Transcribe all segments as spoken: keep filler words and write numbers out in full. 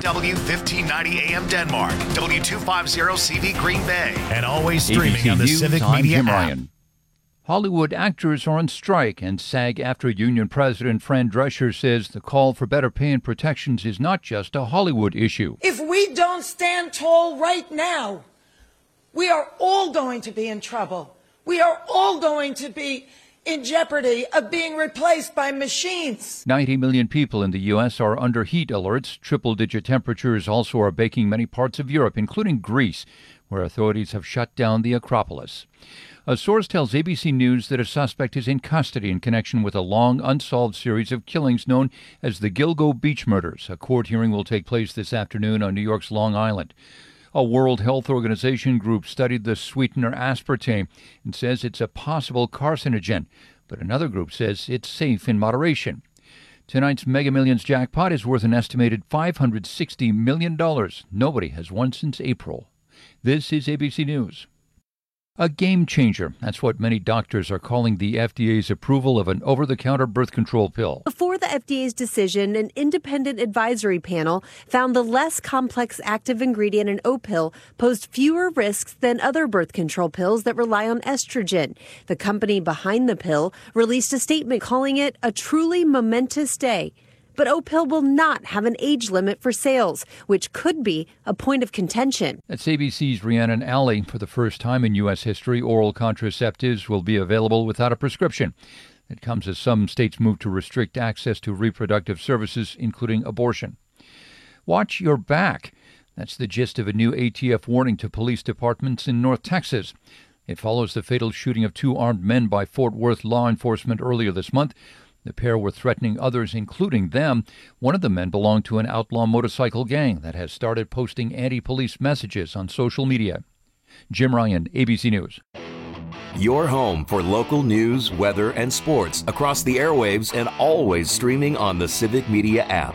W fifteen ninety A M Denmark, W two fifty C V Green Bay, and always streaming A B C on the News, Civic I'm Media Jim app. Ryan. Hollywood actors are on strike, and SAG-AFTRA union president Fran Drescher says the call for better pay and protections is not just a Hollywood issue. If we don't stand tall right now, we are all going to be in trouble. We are all going to be in jeopardy of being replaced by machines. ninety million people in the U S are under heat alerts. Triple-digit temperatures also are baking many parts of Europe, including Greece, where authorities have shut down the Acropolis. A source tells A B C News that a suspect is in custody in connection with a long, unsolved series of killings known as the Gilgo Beach murders. A court hearing will take place this afternoon on New York's Long Island. A World Health Organization group studied the sweetener aspartame and says it's a possible carcinogen, but another group says it's safe in moderation. Tonight's Mega Millions jackpot is worth an estimated five hundred sixty million dollars. Nobody has won since April. This is A B C News. A game changer. That's what many doctors are calling the F D A's approval of an over-the-counter birth control pill. Before the F D A's decision, an independent advisory panel found the less complex active ingredient in Opill posed fewer risks than other birth control pills that rely on estrogen. The company behind the pill released a statement calling it a truly momentous day. But Opill will not have an age limit for sales, which could be a point of contention. That's A B C's Rhiannon Alley. For the first time in U S history, oral contraceptives will be available without a prescription. It comes as some states move to restrict access to reproductive services, including abortion. Watch your back. That's the gist of a new A T F warning to police departments in North Texas. It follows the fatal shooting of two armed men by Fort Worth law enforcement earlier this month. The pair were threatening others, including them. One of the men belonged to an outlaw motorcycle gang that has started posting anti-police messages on social media. Jim Ryan, A B C News. Your home for local news, weather, and sports across the airwaves and always streaming on the Civic Media app.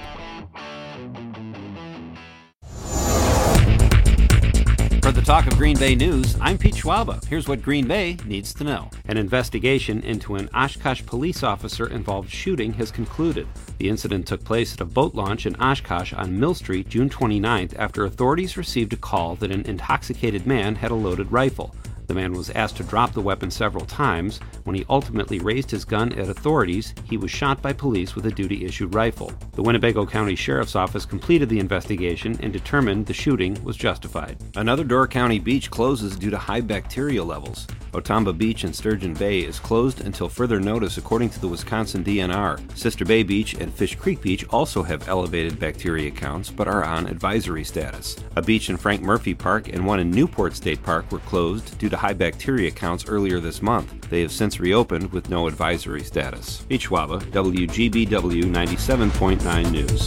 For the Talk of Green Bay News, I'm Pete Schwaba. Here's what Green Bay needs to know. An investigation into an Oshkosh police officer-involved shooting has concluded. The incident took place at a boat launch in Oshkosh on Mill Street June twenty-ninth after authorities received a call that an intoxicated man had a loaded rifle. The man was asked to drop the weapon several times. When he ultimately raised his gun at authorities, he was shot by police with a duty-issued rifle. The Winnebago County Sheriff's Office completed the investigation and determined the shooting was justified. Another Door County beach closes due to high bacteria levels. Otamba Beach in Sturgeon Bay is closed until further notice, according to the Wisconsin D N R. Sister Bay Beach and Fish Creek Beach also have elevated bacteria counts but are on advisory status. A beach in Frank Murphy Park and one in Newport State Park were closed due to high bacteria counts earlier this month. They have since reopened with no advisory status. Pete Schwaba, W G B W ninety-seven point nine News.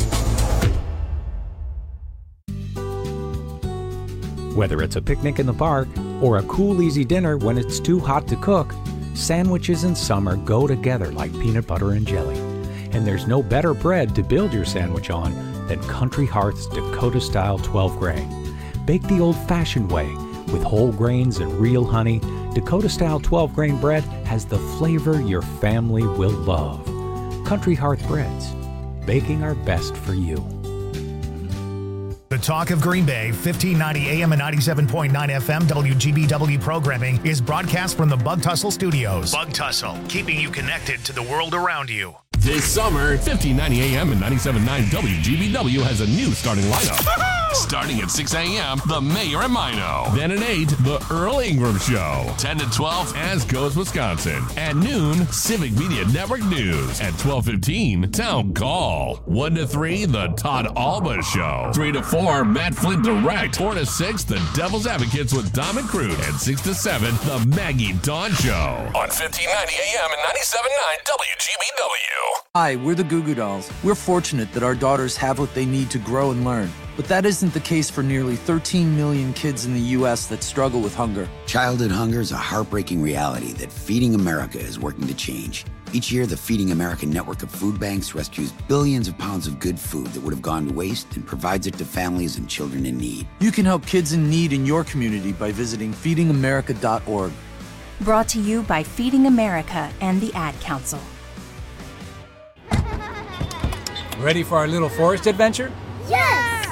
Whether it's a picnic in the park or a cool, easy dinner when it's too hot to cook, sandwiches in summer go together like peanut butter and jelly. And there's no better bread to build your sandwich on than Country Hearth's Dakota-style twelve grain. Baked the old-fashioned way with whole grains and real honey, Dakota-style twelve grain bread has the flavor your family will love. Country Hearth Breads, baking our best for you. The Talk of Green Bay, fifteen ninety A M and ninety-seven point nine F M W G B W programming is broadcast from the Bug Tussle Studios. Bug Tussle, keeping you connected to the world around you. This summer, fifteen ninety A M and ninety-seven point nine W G B W has a new starting lineup. Starting at six A M, The Mayor and Mino. Then at eight, The Earl Ingram Show. ten to twelve, As Goes Wisconsin. At noon, Civic Media Network News. At twelve fifteen, Town Call. one to three, The Todd Alba Show. three to four, Matt Flint Direct. four to six, The Devil's Advocates with Dom and Crude. And six to seven, The Maggie Dawn Show. On fifteen ninety A M and ninety-seven point nine W G B W. Hi, we're the Goo Goo Dolls. We're fortunate that our daughters have what they need to grow and learn. But that isn't the case for nearly thirteen million kids in the U S that struggle with hunger. Childhood hunger is a heartbreaking reality that Feeding America is working to change. Each year, the Feeding America network of food banks rescues billions of pounds of good food that would have gone to waste and provides it to families and children in need. You can help kids in need in your community by visiting feeding america dot org. Brought to you by Feeding America and the Ad Council. Ready for our little forest adventure? Yes!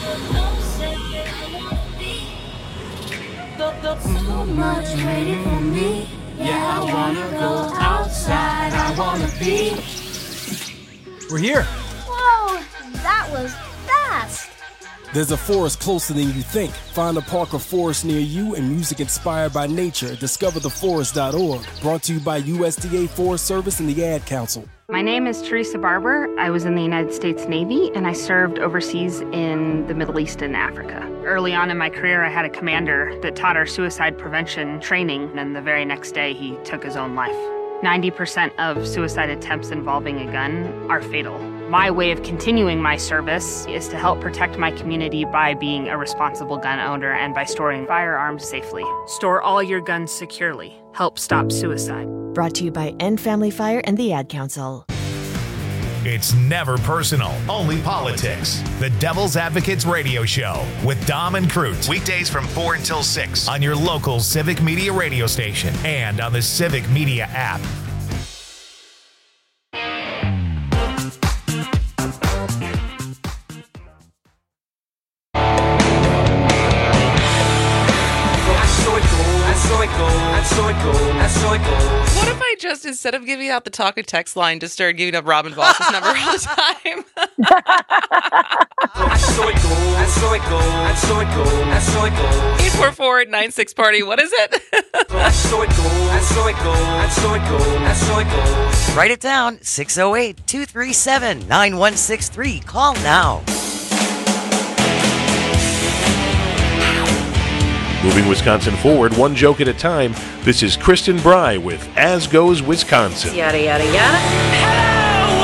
So much waiting for me. Yeah, I wanna go outside. I wanna be. We're here. Whoa, that was fast. There's a forest closer than you think. Find a park or forest near you and music inspired by nature. Discover the forest dot org. Brought to you by U S D A Forest Service and the Ad Council. My name is Teresa Barber. I was in the United States Navy, and I served overseas in the Middle East and Africa. Early on in my career, I had a commander that taught our suicide prevention training, and the very next day, he took his own life. ninety percent of suicide attempts involving a gun are fatal. My way of continuing my service is to help protect my community by being a responsible gun owner and by storing firearms safely. Store all your guns securely. Help stop suicide. Brought to you by End Family Fire and the Ad Council. It's never personal, only politics. The Devil's Advocates Radio Show with Dom and Crute. Weekdays from four until six on your local Civic Media radio station and on the Civic Media app. What if I just, instead of giving out the talk and text line, just started giving up Robin Voss's number all the time? eight four four nine six party. What is it? Write it down. six oh eight, two three seven, nine one six three. Call now. Moving Wisconsin forward, one joke at a time. This is Kristen Bry with As Goes Wisconsin. Yada, yada, yada. Hello,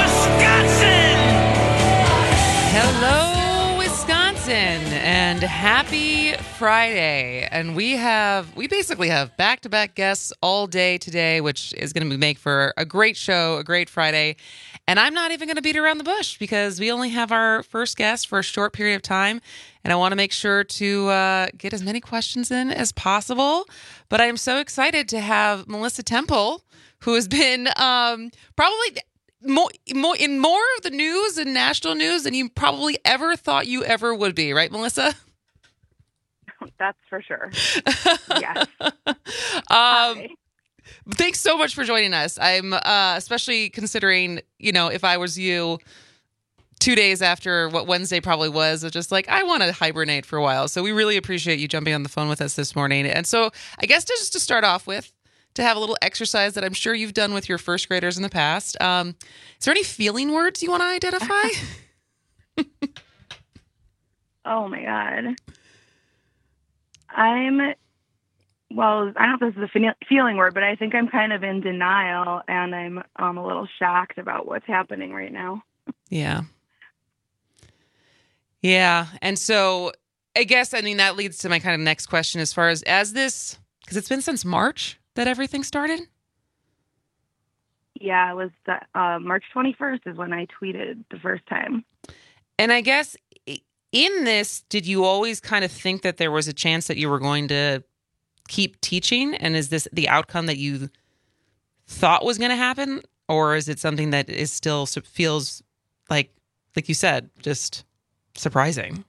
Wisconsin! Hello, Wisconsin! And happy Friday. And we have, we basically have back-to-back guests all day today, which is going to make for a great show, a great Friday. And I'm not even going to beat around the bush because we only have our first guest for a short period of time. And I want to make sure to uh, get as many questions in as possible. But I'm so excited to have Melissa Temple, who has been um, probably more, more in more of the news and national news than you probably ever thought you ever would be. Right, Melissa? That's for sure. Yes. um, thanks so much for joining us. I'm uh, especially considering, you know, if I was you, two days after what Wednesday probably was, of just like, I want to hibernate for a while. So we really appreciate you jumping on the phone with us this morning. And so I guess to, just to start off with, to have a little exercise that I'm sure you've done with your first graders in the past. Um, is there any feeling words you want to identify? Oh my God. I'm, well, I don't know if this is a feeling word, but I think I'm kind of in denial and I'm um, a little shocked about what's happening right now. Yeah. Yeah. And so I guess, I mean, that leads to my kind of next question as far as, as this, because it's been since March that everything started? Yeah, it was the, uh, March twenty-first is when I tweeted the first time. And I guess in this, did you always kind of think that there was a chance that you were going to keep teaching? And is this the outcome that you thought was going to happen? Or is it something that is still feels like, like you said, just surprising?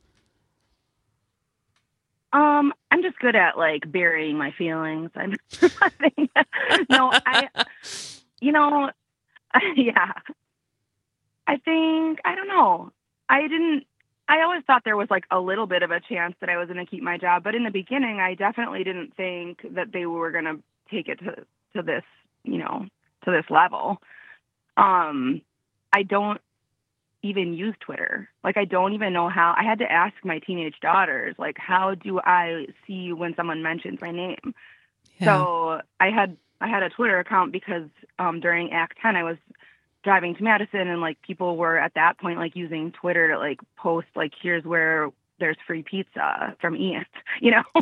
Um, I'm just good at like burying my feelings. I'm no, I, you know, yeah. I think, I don't know. I didn't, I always thought there was like a little bit of a chance that I was going to keep my job. But in the beginning, I definitely didn't think that they were going to take it to, to this, you know, to this level. Um, I don't even use Twitter. Like, I don't even know how. I had to ask my teenage daughters, like, how do I see when someone mentions my name? Yeah. So I had I had a Twitter account because um, during Act ten, I was driving to Madison, and like people were at that point like using Twitter to like post like, here's where there's free pizza from Ian, you know.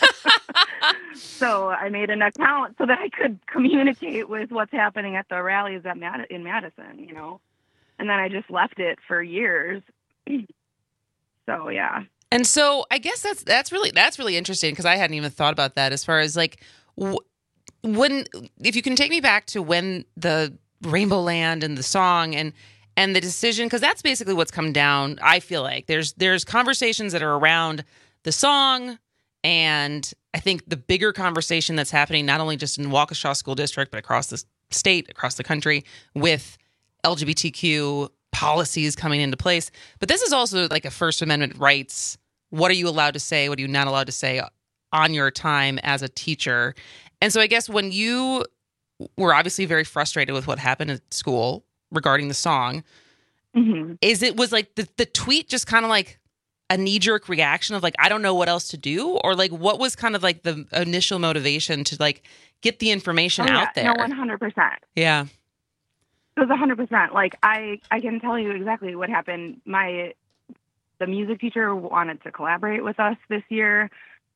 So I made an account so that I could communicate with what's happening at the rallies at Mad- in Madison, you know. And then I just left it for years. So, yeah. And so I guess that's that's really that's really interesting because I hadn't even thought about that as far as like w- when if you can take me back to when the Rainbow Land and the song and and the decision, because that's basically what's come down. I feel like there's there's conversations that are around the song, and I think the bigger conversation that's happening not only just in Waukesha School District but across the state, across the country, with L G B T Q policies coming into place. But this is also like a First Amendment rights. What are you allowed to say? What are you not allowed to say on your time as a teacher? And so I guess when you were obviously very frustrated with what happened at school regarding the song, mm-hmm. is it was like the, the tweet just kind of like a knee-jerk reaction of like, I don't know what else to do? Or like, what was kind of like the initial motivation to like get the information oh, yeah. out there? No, one hundred percent. Yeah. It was one hundred percent. Like, I, I can tell you exactly what happened. My, the music teacher wanted to collaborate with us this year.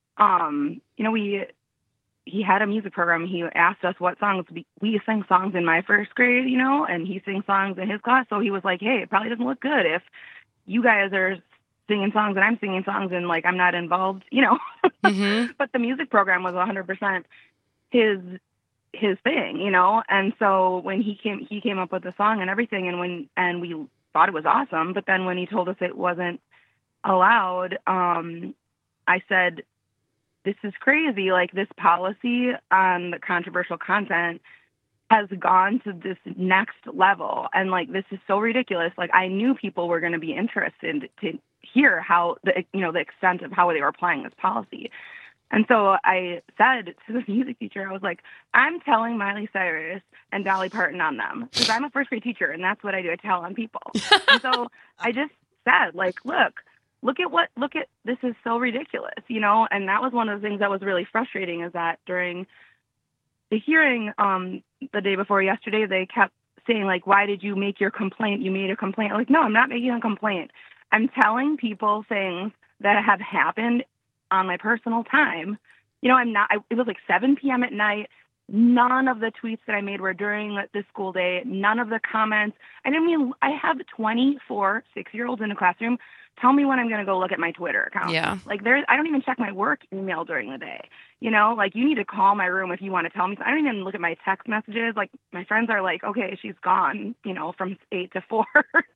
Um, you know, we, he had a music program. He asked us what songs, we, we sing songs in my first grade, you know, and he sings songs in his class. So he was like, hey, it probably doesn't look good if you guys are singing songs and I'm singing songs and like, I'm not involved, you know, mm-hmm. But the music program was one hundred percent his his thing, you know? And so when he came, he came up with the song and everything. And when, and we thought it was awesome. But then when he told us it wasn't allowed, um, I said, this is crazy. Like, this policy on the controversial content has gone to this next level. And like, this is so ridiculous. Like, I knew people were going to be interested to hear how the, you know, the extent of how they were applying this policy. And so I said to the music teacher, I was like, I'm telling Miley Cyrus and Dolly Parton on them, because I'm a first grade teacher and that's what I do. I tell on people. And so I just said, like, look, look at what, look at, this is so ridiculous, you know? And that was one of the things that was really frustrating, is that during the hearing um, the day before yesterday, they kept saying, like, why did you make your complaint? You made a complaint. Like, no, I'm not making a complaint. I'm telling people things that have happened on my personal time. You know, I'm not, I, it was like seven p.m. at night. None of the tweets that I made were during the school day. None of the comments. I mean, I have twenty-four six-year-olds in a classroom. Tell me when I'm going to go look at my Twitter account. Yeah. Like, there's, I don't even check my work email during the day. You know, like, you need to call my room if you want to tell me. I don't even look at my text messages. Like, my friends are like, okay, she's gone, you know, from eight to four.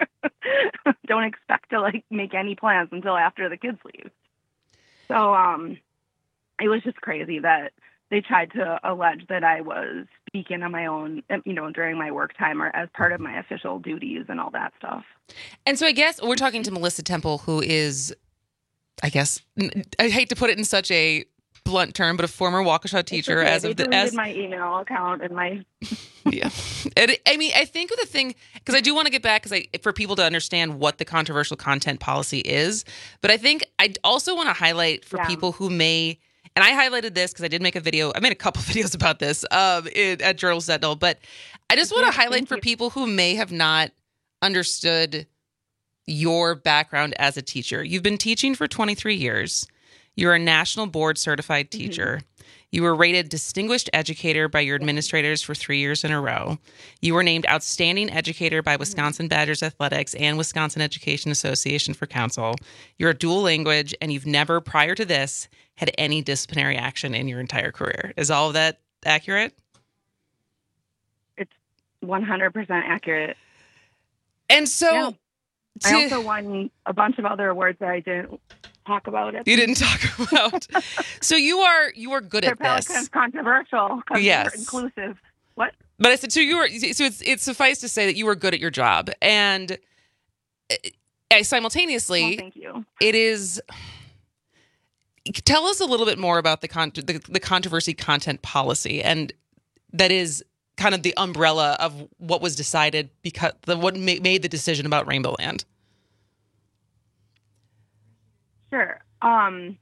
Don't expect to, like, make any plans until after the kids leave. So um, it was just crazy that they tried to allege that I was speaking on my own, you know, during my work time or as part of my official duties and all that stuff. And so I guess we're talking to Melissa Temple, who is, I guess, I hate to put it in such a blunt term, but a former Waukesha teacher. Okay. as they of the deleted as my email account and my yeah. And I mean, I think the thing, because I do want to get back, because I for people to understand what the controversial content policy is, but I think I also want to highlight for yeah. people who may, and I highlighted this because I did make a video. I made a couple videos about this um, in, at Journal Sentinel, but I just want to yeah, highlight for you. people who may have not understood your background as a teacher. You've been teaching for twenty-three years. You're a national board certified teacher. Mm-hmm. You were rated Distinguished Educator by your administrators for three years in a row. You were named Outstanding Educator by Wisconsin Badgers Athletics and Wisconsin Education Association for Council. You're a dual language, and you've never, prior to this, had any disciplinary action in your entire career. Is all of that accurate? It's one hundred percent accurate. And so... Yeah. To, I also won a bunch of other awards that I didn't talk about. You didn't talk about. So you are you are good at this. It's controversial because yes. you're inclusive. What? But I said so. You were so it's it's suffice to say that you were good at your job, and I simultaneously. Oh, thank you. It is. Tell us a little bit more about the con- the, the controversy content policy, and that is kind of the umbrella of what was decided because the what ma- made the decision about Rainbow Land. Sure. Um,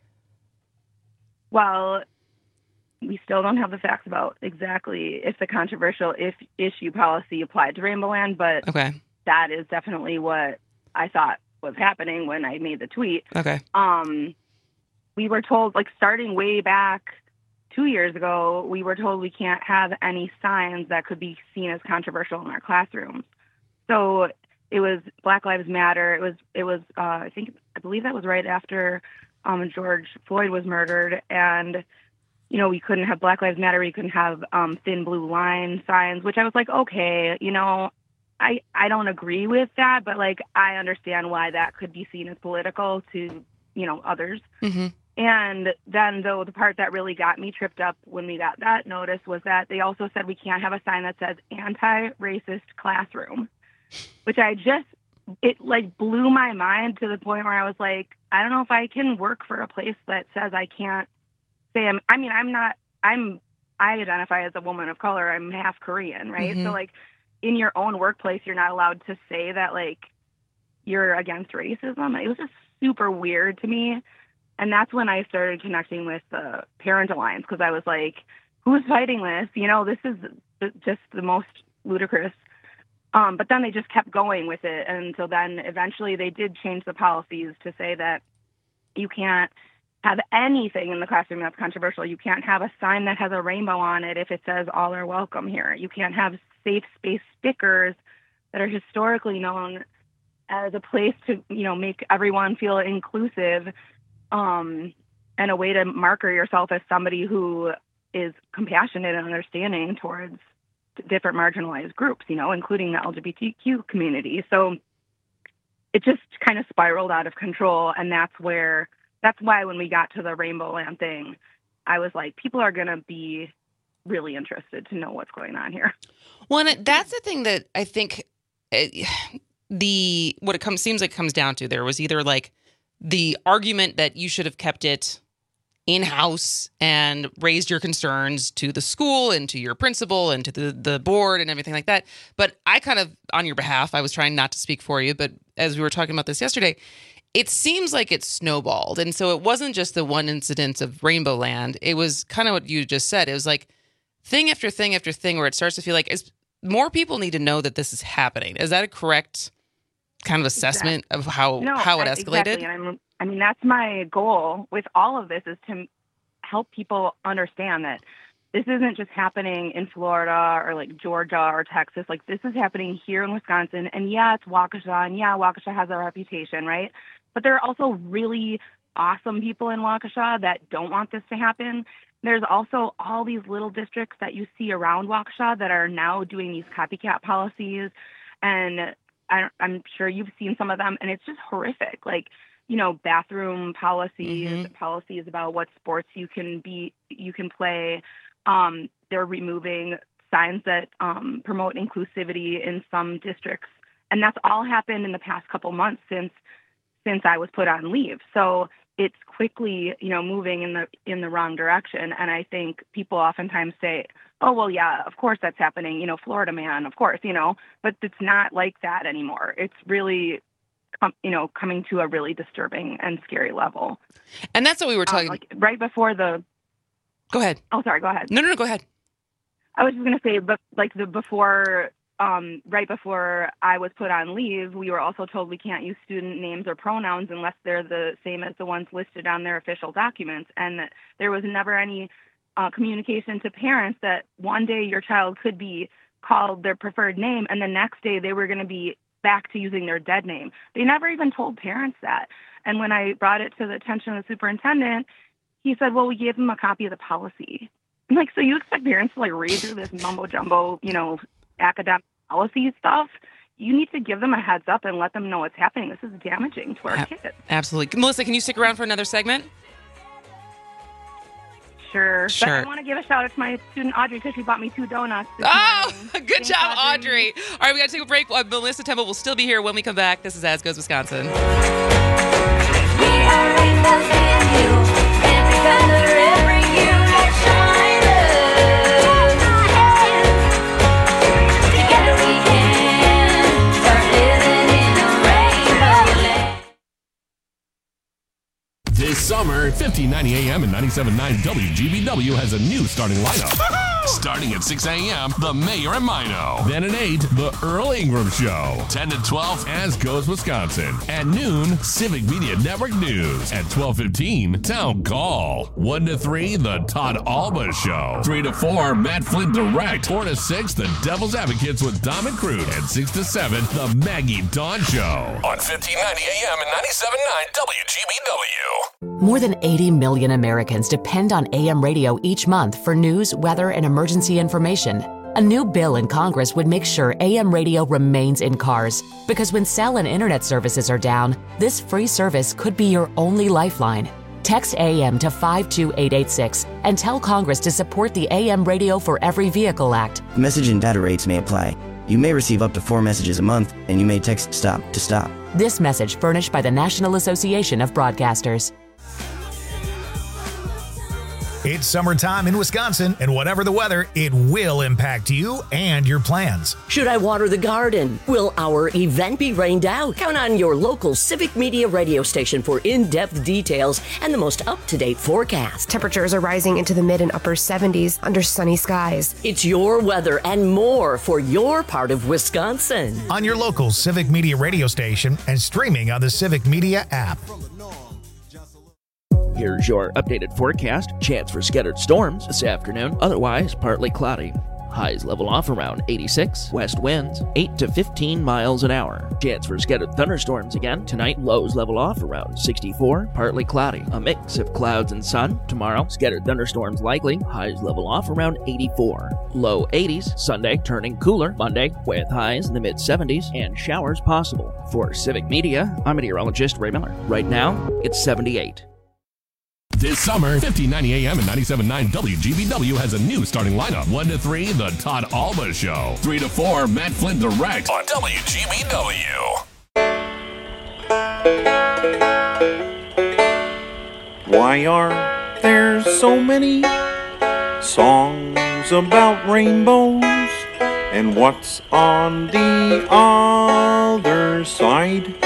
well, we still don't have the facts about exactly if the controversial if issue policy applied to Rainbow Land, but okay. that is definitely what I thought was happening when I made the tweet. Okay. Um, we were told, like, starting way back two years ago, we were told we can't have any signs that could be seen as controversial in our classrooms. So it was Black Lives Matter. It was, it was, uh, I think, I believe that was right after um, George Floyd was murdered. And, you know, we couldn't have Black Lives Matter. We couldn't have um, thin blue line signs, which I was like, okay, you know, I, I don't agree with that, but like I understand why that could be seen as political to, you know, others. Mm-hmm. And then though the part that really got me tripped up when we got that notice was that they also said we can't have a sign that says anti-racist classroom, which I just, it like blew my mind to the point where I was like, I don't know if I can work for a place that says I can't say I'm, I mean, I'm not, I'm, I identify as a woman of color. I'm half Korean, right? Mm-hmm. So like in your own workplace, you're not allowed to say that like you're against racism. It was just super weird to me. And that's when I started connecting with the Parent Alliance, because I was like, who's fighting this? You know, this is just the most ludicrous. Um, but then they just kept going with it. And so then eventually they did change the policies to say that you can't have anything in the classroom that's controversial. You can't have a sign that has a rainbow on it if it says all are welcome here. You can't have safe space stickers that are historically known as a place to, you know, make everyone feel inclusive. Um, and a way to marker yourself as somebody who is compassionate and understanding towards different marginalized groups, you know, including the L G B T Q community. So it just kind of spiraled out of control. And that's where, that's why when we got to the Rainbow Land thing, I was like, people are going to be really interested to know what's going on here. Well, and that's the thing that I think it, the, what it comes, seems like it comes down to, there was either like, the argument that you should have kept it in-house and raised your concerns to the school and to your principal and to the, the board and everything like that. But I kind of, on your behalf, I was trying not to speak for you, but as we were talking about this yesterday, it seems like it snowballed. And so it wasn't just the one incident of Rainbow Land. It was kind of what you just said. It was like thing after thing after thing where it starts to feel like it's, more people need to know that this is happening. Is that a correct kind of assessment exactly. of how no, how it escalated? Exactly. And I'm, I mean, that's my goal with all of this, is to help people understand that this isn't just happening in Florida or like Georgia or Texas. Like this is happening here in Wisconsin. And yeah, it's Waukesha, and yeah, Waukesha has a reputation, right? But there are also really awesome people in Waukesha that don't want this to happen. There's also all these little districts that you see around Waukesha that are now doing these copycat policies, and I, I'm sure you've seen some of them, and it's just horrific. Like, you know, bathroom policies, mm-hmm. policies about what sports you can be, you can play. Um, they're removing signs that um, promote inclusivity in some districts, and that's all happened in the past couple months since since I was put on leave. So it's quickly, you know, moving in the in the wrong direction. And I think people oftentimes say, oh, well, yeah, of course that's happening. You know, Florida man, of course, you know, but it's not like that anymore. It's really, com- you know, coming to a really disturbing and scary level. And that's what we were talking. Um, like right before the. Go ahead. Oh, sorry. Go ahead. No, no, no. Go ahead. I was just going to say, but like the before, um, right before I was put on leave, we were also told we can't use student names or pronouns unless they're the same as the ones listed on their official documents. And there was never any Uh, communication to parents that one day your child could be called their preferred name and the next day they were going to be back to using their dead name. They never even told parents that. And when I brought it to the attention of the superintendent, he said, well, we gave them a copy of the policy. I'm like, so you expect parents to like read through this mumbo jumbo, you know, academic policy stuff? You need to give them a heads up and let them know what's happening. This is damaging to our Ab- kids. Absolutely. Melissa, can you stick around for another segment? Sure. Sure. But I want to give a shout out to my student Audrey because she bought me two donuts. Oh, morning. good Thanks, job, Audrey. Audrey. All right, we got to take a break. Uh, Melissa Temple will still be here when we come back. This is As Goes Wisconsin. We are rainbows in you, every color, every hue that shines. Together we can start living in a rainbow land. This summer, fifteen ninety A M and ninety-seven point nine W G B W has a new starting lineup. Starting at six a.m., The Mayor and Mino. Then at eight, The Earl Ingram Show. ten to twelve, As Goes Wisconsin. At noon, Civic Media Network News. At twelve fifteen, Town Call. one to three, The Todd Alba Show. three to four, Matt Flint Direct. four to six, The Devil's Advocates with Dom and Crude. And six to seven, The Maggie Dawn Show. On fifteen ninety A M and ninety-seven point nine W G B W. More than eighty million Americans depend on A M radio each month for news, weather, and emergency information. A new bill in Congress would make sure A M radio remains in cars, because when cell and internet services are down, this free service could be your only lifeline. Text A M to five two eight eight six and tell Congress to support the A M Radio for Every Vehicle Act. Message and data rates may apply. You may receive up to four messages a month, and you may text STOP to stop. This message furnished by the National Association of Broadcasters. It's summertime in Wisconsin, and whatever the weather, it will impact you and your plans. Should I water the garden? Will our event be rained out? Count on your local Civic Media radio station for in-depth details and the most up-to-date forecast. Temperatures are rising into the mid and upper seventies under sunny skies. It's your weather and more for your part of Wisconsin. On your local Civic Media radio station and streaming on the Civic Media app. Here's your updated forecast. Chance for scattered storms this afternoon. Otherwise, partly cloudy. Highs level off around eighty-six. West winds eight to fifteen miles an hour. Chance for scattered thunderstorms again. Tonight, lows level off around sixty-four. Partly cloudy. A mix of clouds and sun. Tomorrow, scattered thunderstorms likely. Highs level off around eighty-four. Low eighties. Sunday, turning cooler. Monday, with highs in the mid seventies and showers possible. For Civic Media, I'm meteorologist Ray Miller. Right now, it's seventy-eight. This summer, fifteen ninety A M and ninety-seven point nine W G B W has a new starting lineup. one to three, The Todd Alba Show. three to four, Matt Flynn Direct on W G B W. Why are there so many songs about rainbows? And what's on the other side?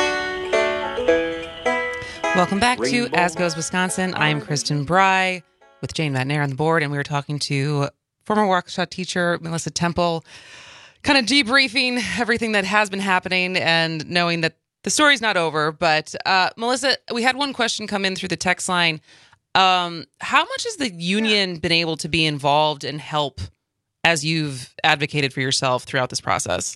Welcome back to As Goes Wisconsin. I'm Kristen Bry with Jane Van Nair on the board, and we were talking to former Waukesha teacher Melissa Temple, kind of debriefing everything that has been happening and knowing that the story's not over. But uh, Melissa, we had one question come in through the text line. Um, how much has the union been able to be involved and help as you've advocated for yourself throughout this process?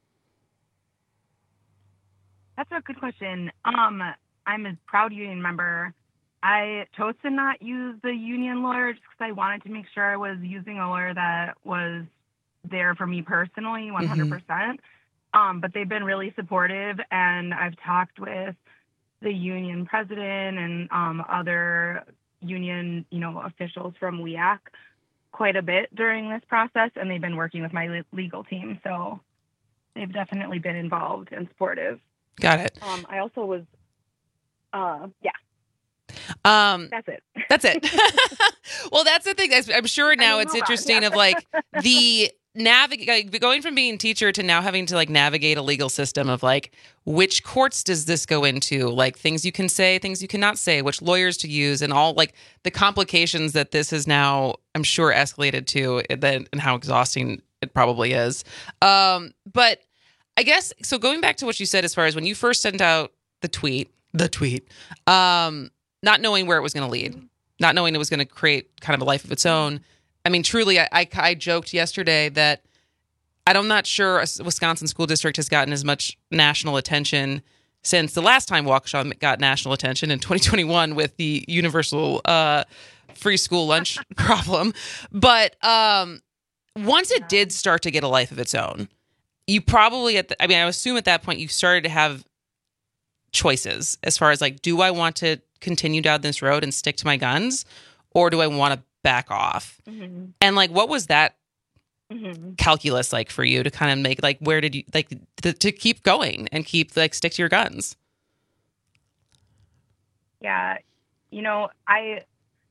That's a good question. Um, I'm a proud union member. I chose to not use the union lawyer just because I wanted to make sure I was using a lawyer that was there for me personally, one hundred percent. Mm-hmm. Um, but they've been really supportive, and I've talked with the union president and um, other union, you know, officials from W E A C quite a bit during this process, and they've been working with my le- legal team. So they've definitely been involved and supportive. Got it. Um, I also was Uh, yeah. Um, that's it. That's it. Well, that's the thing. I'm sure now I mean, it's interesting on, yeah. of like the navigate going from being teacher to now having to like navigate a legal system of like which courts does this go into, like things you can say, things you cannot say, which lawyers to use, and all like the complications that this is now, I'm sure, escalated to, and how exhausting it probably is. Um, but I guess so. Going back to what you said, as far as when you first sent out the tweet. The tweet, um, not knowing where it was going to lead, not knowing it was going to create kind of a life of its own. I mean, truly, I, I, I joked yesterday that I'm not sure a Wisconsin school district has gotten as much national attention since the last time Waukesha got national attention in twenty twenty-one with the universal uh, free school lunch problem. But um, once it did start to get a life of its own, you probably, at the, I mean, I assume at that point you started to have choices as far as like, do I want to continue down this road and stick to my guns, or do I want to back off? Mm-hmm. And like, what was that mm-hmm. calculus like for you to kind of make, like, where did you like th- to keep going and keep like stick to your guns? Yeah, you know, I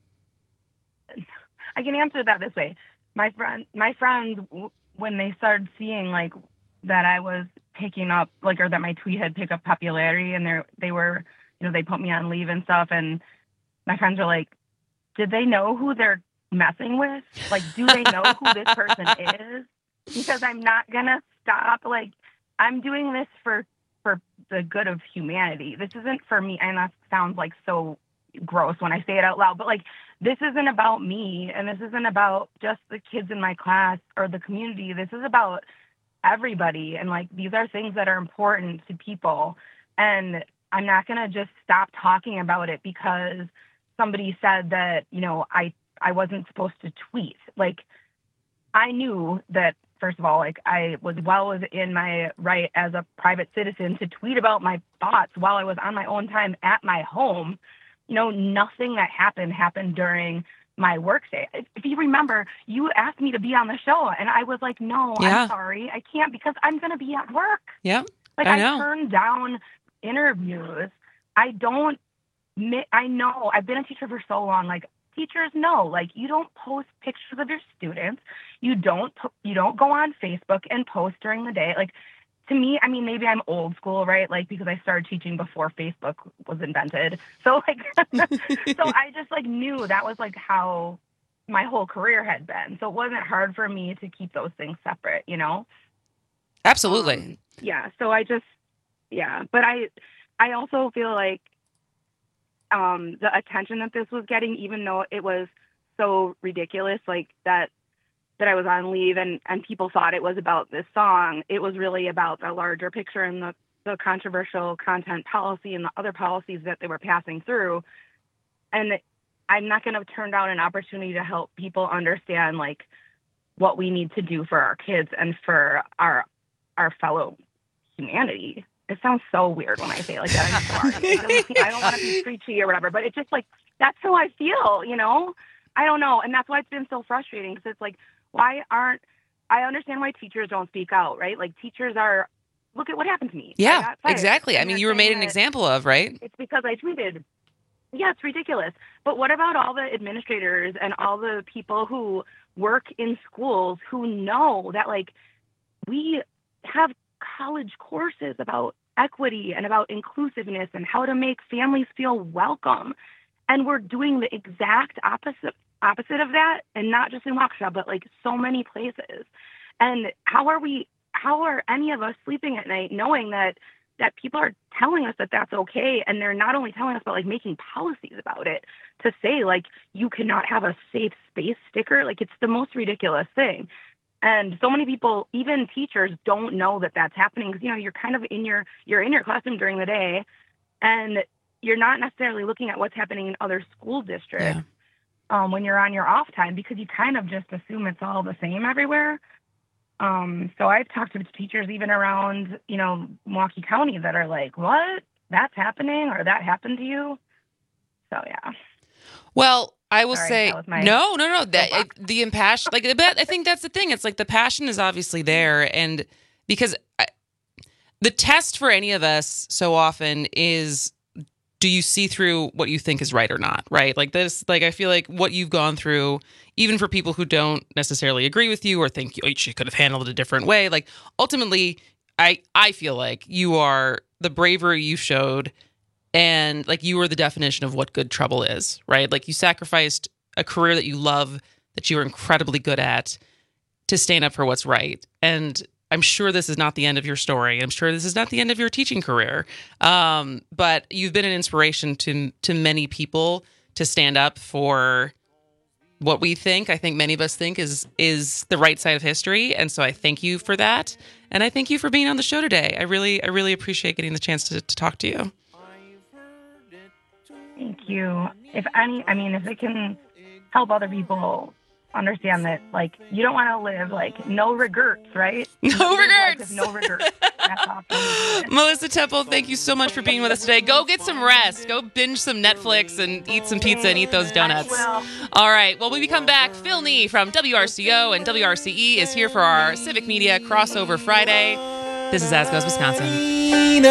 I can answer that this way. My friend, my friend, when they started seeing like that I was picking up, like, or that my tweet had picked up popularity, and they they were, you know, they put me on leave and stuff, and my friends were like, did they know who they're messing with? Like, do they know who this person is? Because I'm not gonna stop. Like, I'm doing this for for the good of humanity. This isn't for me, and that sounds like so gross when I say it out loud, but like, this isn't about me, and this isn't about just the kids in my class or the community. This is about everybody. And like, these are things that are important to people. And I'm not going to just stop talking about it because somebody said that, you know, I, I wasn't supposed to tweet. Like, I knew that first of all, like I was well within my right as a private citizen to tweet about my thoughts while I was on my own time at my home. You know, nothing that happened happened during my work day. If you remember, you asked me to be on the show, and I was like, no, Yeah. I'm sorry, I can't because I'm going to be at work. Yeah, Like I I, know. turned down interviews. I don't, mi- I know, I've been a teacher for so long, like teachers know, like you don't post pictures of your students. You don't, po- you don't go on Facebook and post during the day. Like to me, I mean, maybe I'm old school, right? Like because I started teaching before Facebook was invented. So like, so I just like knew that was like how my whole career had been. So it wasn't hard for me to keep those things separate, you know? Absolutely. Um, yeah. So I just, yeah. But I, I also feel like um, the attention that this was getting, even though it was so ridiculous, like that, that I was on leave and, and people thought it was about this song, it was really about the larger picture and the, the controversial content policy and the other policies that they were passing through. And I'm not going to turn down an opportunity to help people understand like what we need to do for our kids and for our, our fellow humanity. It sounds so weird when I say it like that. I'm sorry. I don't, I don't want to be preachy or whatever, but it's just like, that's how I feel, you know? I don't know. And that's why it's been so frustrating because it's like, why aren't, I understand why teachers don't speak out, right? Like teachers are, look at what happened to me. Yeah, exactly. I mean, you were made an example of, right? It's because I tweeted. Yeah, it's ridiculous. But what about all the administrators and all the people who work in schools who know that, like, we have college courses about equity and about inclusiveness and how to make families feel welcome. And we're doing the exact opposite opposite of that, and not just in Waukesha, but like so many places. And how are we, how are any of us sleeping at night knowing that that people are telling us that that's okay, and they're not only telling us, but like making policies about it to say like you cannot have a safe space sticker? Like it's the most ridiculous thing. And so many people, even teachers, don't know that that's happening because, you know, you're kind of in your, you're in your classroom during the day and you're not necessarily looking at what's happening in other school districts yeah. um, when you're on your off time because you kind of just assume it's all the same everywhere. Um, so I've talked to teachers even around, you know, Milwaukee County that are like, what? That's happening or that happened to you? So, yeah. Well, I will Sorry, say, that was my- no, no, no. That, it, the impassion, like, but I think that's the thing. It's like the passion is obviously there. And because I, the test for any of us so often is, do you see through what you think is right or not? Right. Like this, like, I feel like what you've gone through, even for people who don't necessarily agree with you or think oh, she could have handled it a different way. Like ultimately, I, I feel like you are the bravery you showed. And like you were the definition of what good trouble is, right? Like you sacrificed a career that you love, that you were incredibly good at, to stand up for what's right. And I'm sure this is not the end of your story. I'm sure this is not the end of your teaching career. Um, but you've been an inspiration to to many people to stand up for what we think, I think many of us think is is the right side of history. And so I thank you for that. And I thank you for being on the show today. I really, I really appreciate getting the chance to, to talk to you. Thank you. If any, I mean, if it can help other people understand that, like, you don't want to live, like, no regrets, right? No regrets. No regrets. That's awesome. Melissa Temple, thank you so much for being with us today. Go get some rest. Go binge some Netflix and eat some pizza and eat those donuts. All right. Well, when we come back, Phil Nee from W R C O and W R C E is here for our Civic Media Crossover Friday. This is As Goes Wisconsin.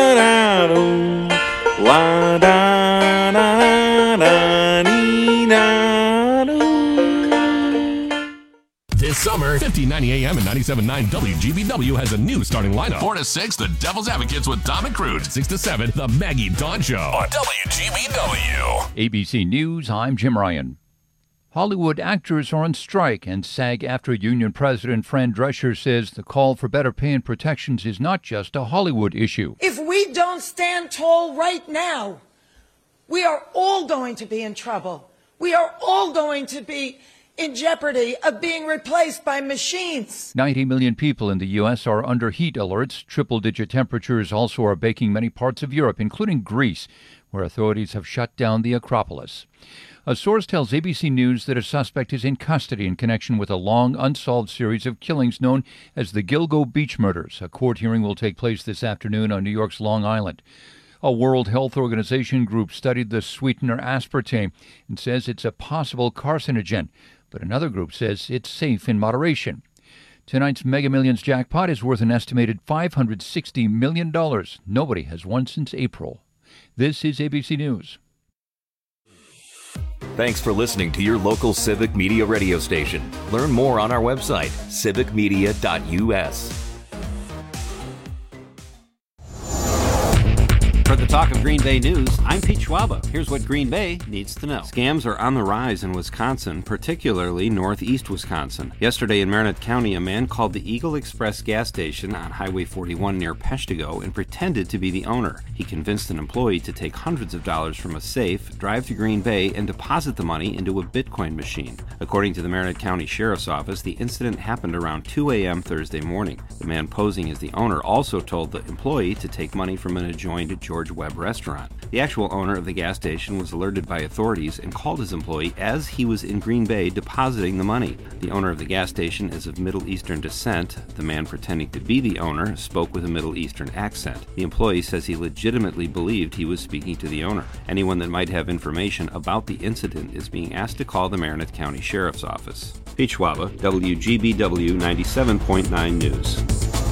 La da da da dee da do. This summer, fifteen ninety A M and ninety-seven point nine W G B W has a new starting lineup. four to six, The Devil's Advocates with Dom and Crude. six to seven, The Maggie Dawn Show on W G B W. A B C News, I'm Jim Ryan. Hollywood actors are on strike, and SAG-AFTRA Union President Fran Drescher says the call for better pay and protections is not just a Hollywood issue. If we don't stand tall right now, we are all going to be in trouble. We are all going to be in jeopardy of being replaced by machines. ninety million people in the U S are under heat alerts. Triple-digit temperatures also are baking many parts of Europe, including Greece, where authorities have shut down the Acropolis. A source tells A B C News that a suspect is in custody in connection with a long, unsolved series of killings known as the Gilgo Beach murders. A court hearing will take place this afternoon on New York's Long Island. A World Health Organization group studied the sweetener aspartame and says it's a possible carcinogen, but another group says it's safe in moderation. Tonight's Mega Millions jackpot is worth an estimated five hundred sixty million dollars. Nobody has won since April. This is A B C News. Thanks for listening to your local Civic Media radio station. Learn more on our website, civic media dot u s. For the Talk of Green Bay News, I'm Pete Schwaba. Here's what Green Bay needs to know. Scams are on the rise in Wisconsin, particularly northeast Wisconsin. Yesterday in Marinette County, a man called the Eagle Express gas station on Highway forty-one near Peshtigo and pretended to be the owner. He convinced an employee to take hundreds of dollars from a safe, drive to Green Bay, and deposit the money into a Bitcoin machine. According to the Marinette County Sheriff's Office, the incident happened around two a.m. Thursday morning. The man posing as the owner also told the employee to take money from an adjoined George Webb restaurant. The actual owner of the gas station was alerted by authorities and called his employee as he was in Green Bay depositing the money. The owner of the gas station is of Middle Eastern descent. The man pretending to be the owner spoke with a Middle Eastern accent. The employee says he legitimately believed he was speaking to the owner. Anyone that might have information about the incident is being asked to call the Marinette County Sheriff's Office. Pete Schwaba, W G B W ninety-seven point nine News.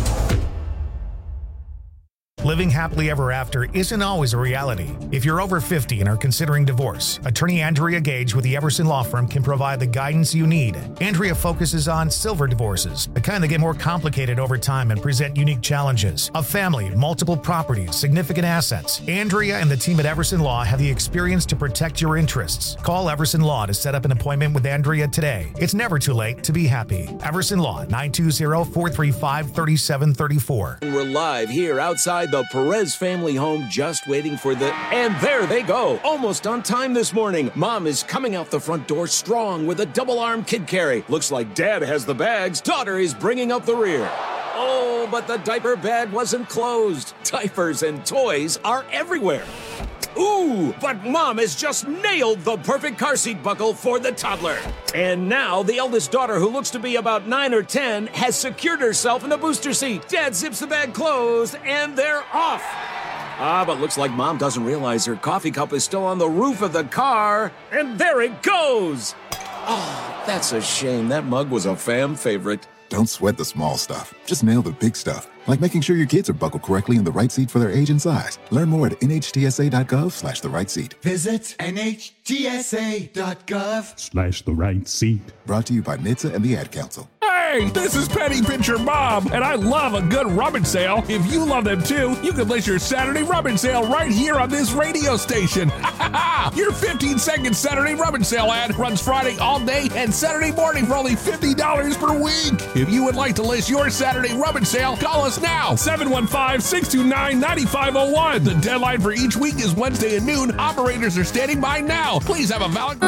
Living happily ever after isn't always a reality. If you're over fifty and are considering divorce, attorney Andrea Gage with the Everson Law Firm can provide the guidance you need. Andrea focuses on silver divorces, the kind that get more complicated over time and present unique challenges. A family, multiple properties, significant assets. Andrea and the team at Everson Law have the experience to protect your interests. Call Everson Law to set up an appointment with Andrea today. It's never too late to be happy. Everson Law, nine two zero, four three five, three seven three four. We're live here outside the Perez family home, just waiting for the... And there they go, almost on time this morning. Mom is coming out the front door strong with a double-arm kid carry. Looks like Dad has the bags. Daughter is bringing up the rear. Oh, but the diaper bag wasn't closed. Diapers and toys are everywhere. Ooh, but Mom has just nailed the perfect car seat buckle for the toddler. And now the eldest daughter, who looks to be about nine or ten, has secured herself in the booster seat. Dad zips the bag closed, and they're off. Ah, but looks like Mom doesn't realize her coffee cup is still on the roof of the car. And there it goes. Oh, that's a shame. That mug was a fam favorite. Don't sweat the small stuff. Just nail the big stuff, like making sure your kids are buckled correctly in the right seat for their age and size. Learn more at N H T S A dot gov slash the right seat. Visit N H T S A dot gov Slash the right seat. Brought to you by N H T S A and the Ad Council. Hey, this is Penny Pincher Bob, and I love a good rummage sale. If you love them too, you can list your Saturday rummage sale right here on this radio station. Your fifteen second Saturday rummage sale ad runs Friday all day and Saturday morning for only fifty dollars per week. If you would like to list your Saturday rummage sale, call us now, seven one five, six two nine, nine five zero one. The deadline for each week is Wednesday at noon. Operators are standing by now. Please have a valid...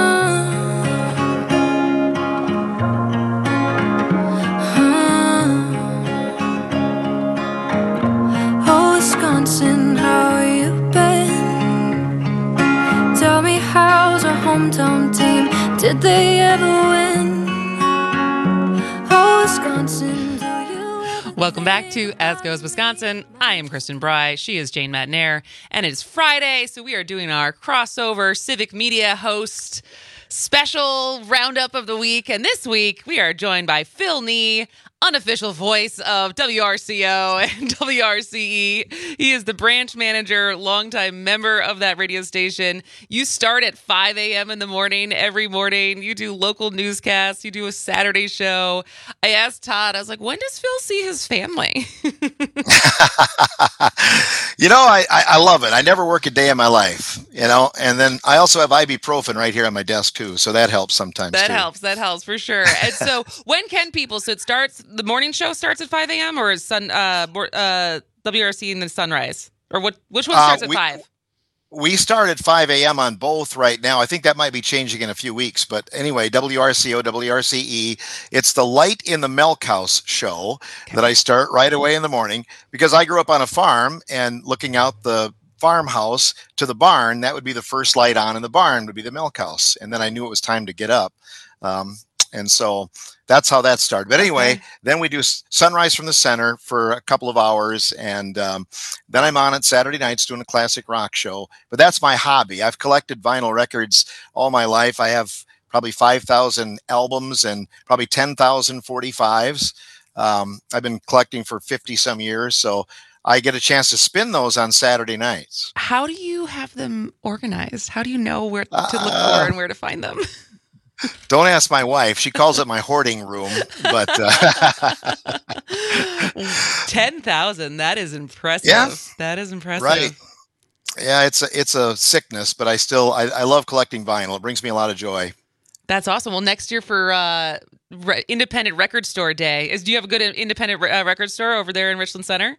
Wisconsin, how you been? Tell me, how's our hometown team? Did they ever win? Oh, Wisconsin, do you... Welcome back to As Goes Wisconsin. I am Kristen Bry. She is Jane Matnair. And it's Friday, so we are doing our crossover civic media host special roundup of the week. And this week, we are joined by Phil Nee, unofficial voice of W R C O and W R C E. He is the branch manager, longtime member of that radio station. You start at five a.m. in the morning every morning. You do local newscasts. You do a Saturday show. I asked Todd, I was like, when does Phil see his family? You know, I, I, I love it. I never work a day in my life, you know, and then I also have ibuprofen right here on my desk too. So that helps sometimes. That too. helps. That helps for sure. And so when can people, so it starts, the morning show starts at five a.m. or is sun, uh, uh, W R C and then sunrise? Or what? Which one starts uh, we, at five? We start at five a.m. on both right now. I think that might be changing in a few weeks. But anyway, W R C O, W R C E. It's the Light in the Milk House show okay. that I start right away in the morning because I grew up on a farm and looking out the farmhouse to the barn, that would be the first light on in the barn would be the milk house. And then I knew it was time to get up. Um, and so that's how that started. But anyway, okay. Then we do Sunrise from the Center for a couple of hours. And um, then I'm on it Saturday nights doing a classic rock show. But that's my hobby. I've collected vinyl records all my life. I have probably five thousand albums and probably ten thousand forty-fives. Um, I've been collecting for fifty some years. So I get a chance to spin those on Saturday nights. How do you have them organized? How do you know where to look Uh, for and where to find them? Don't ask my wife. She calls it my hoarding room. But uh, ten thousand. That is impressive. Yeah. That is impressive. Right. Yeah, it's a, it's a sickness, but I still, I, I love collecting vinyl. It brings me a lot of joy. That's awesome. Well, next year for uh, re- Independent Record Store Day, is do you have a good independent re- uh, record store over there in Richland Center?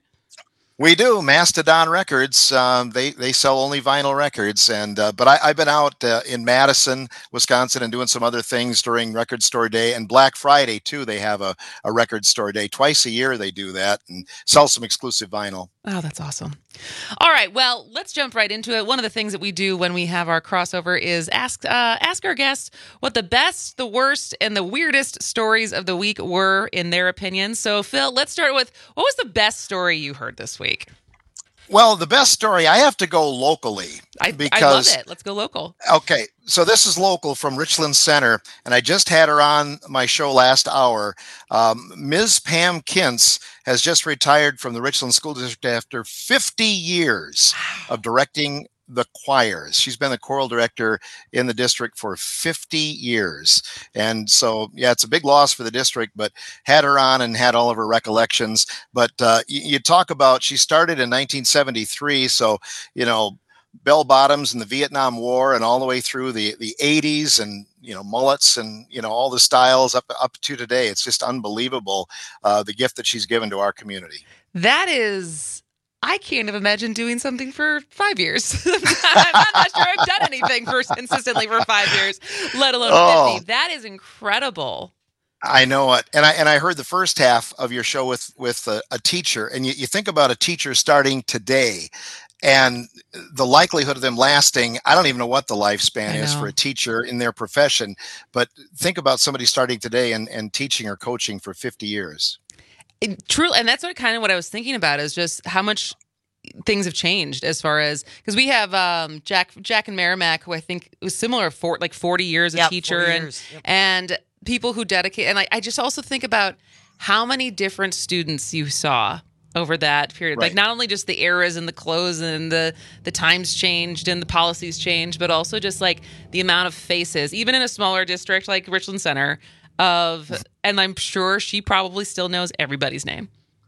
We do. Mastodon Records. Um, they they sell only vinyl records, and uh, but I, I've been out uh, in Madison, Wisconsin, and doing some other things during Record Store Day and Black Friday too. They have a, a Record Store Day twice a year. They do that and sell some exclusive vinyl. Oh, that's awesome. All right, well, let's jump right into it. One of the things that we do when we have our crossover is ask uh, ask our guests what the best, the worst, and the weirdest stories of the week were in their opinion. So, Phil, let's start with, what was the best story you heard this week? Well, the best story, I have to go locally. I, because, I love it. Let's go local. Okay, so this is local from Richland Center, and I just had her on my show last hour. Um, Miz Pam Kintz has just retired from the Richland School District after fifty years of directing the choirs. She's been the choral director in the district for fifty years. And so, yeah, it's a big loss for the district, but had her on and had all of her recollections. But uh, you, you talk about, she started in nineteen seventy-three. So, you know, bell bottoms and the Vietnam War and all the way through the, the eighties and, you know, mullets and, you know, all the styles up, up to today. It's just unbelievable, uh, the gift that she's given to our community. That is... I can't have imagined doing something for five years. I'm not sure I've done anything for consistently for five years, let alone Oh. fifty. That is incredible. I know it. And I and I heard the first half of your show with with a, a teacher, and you, you think about a teacher starting today and the likelihood of them lasting, I don't even know what the lifespan is for a teacher in their profession, but think about somebody starting today and, and teaching or coaching for fifty years. It, true, and that's what kind of what I was thinking about is just how much things have changed as far as, because we have um, Jack Jack and Merrimack, who I think was similar for like forty years a Yep, teacher, forty and years. Yep. and people who dedicate, and like I just also think about how many different students you saw over that period. Right. Like not only just the eras and the clothes and the the times changed and the policies changed, but also just like the amount of faces, even in a smaller district like Richland Center, of, and I'm sure she probably still knows everybody's name.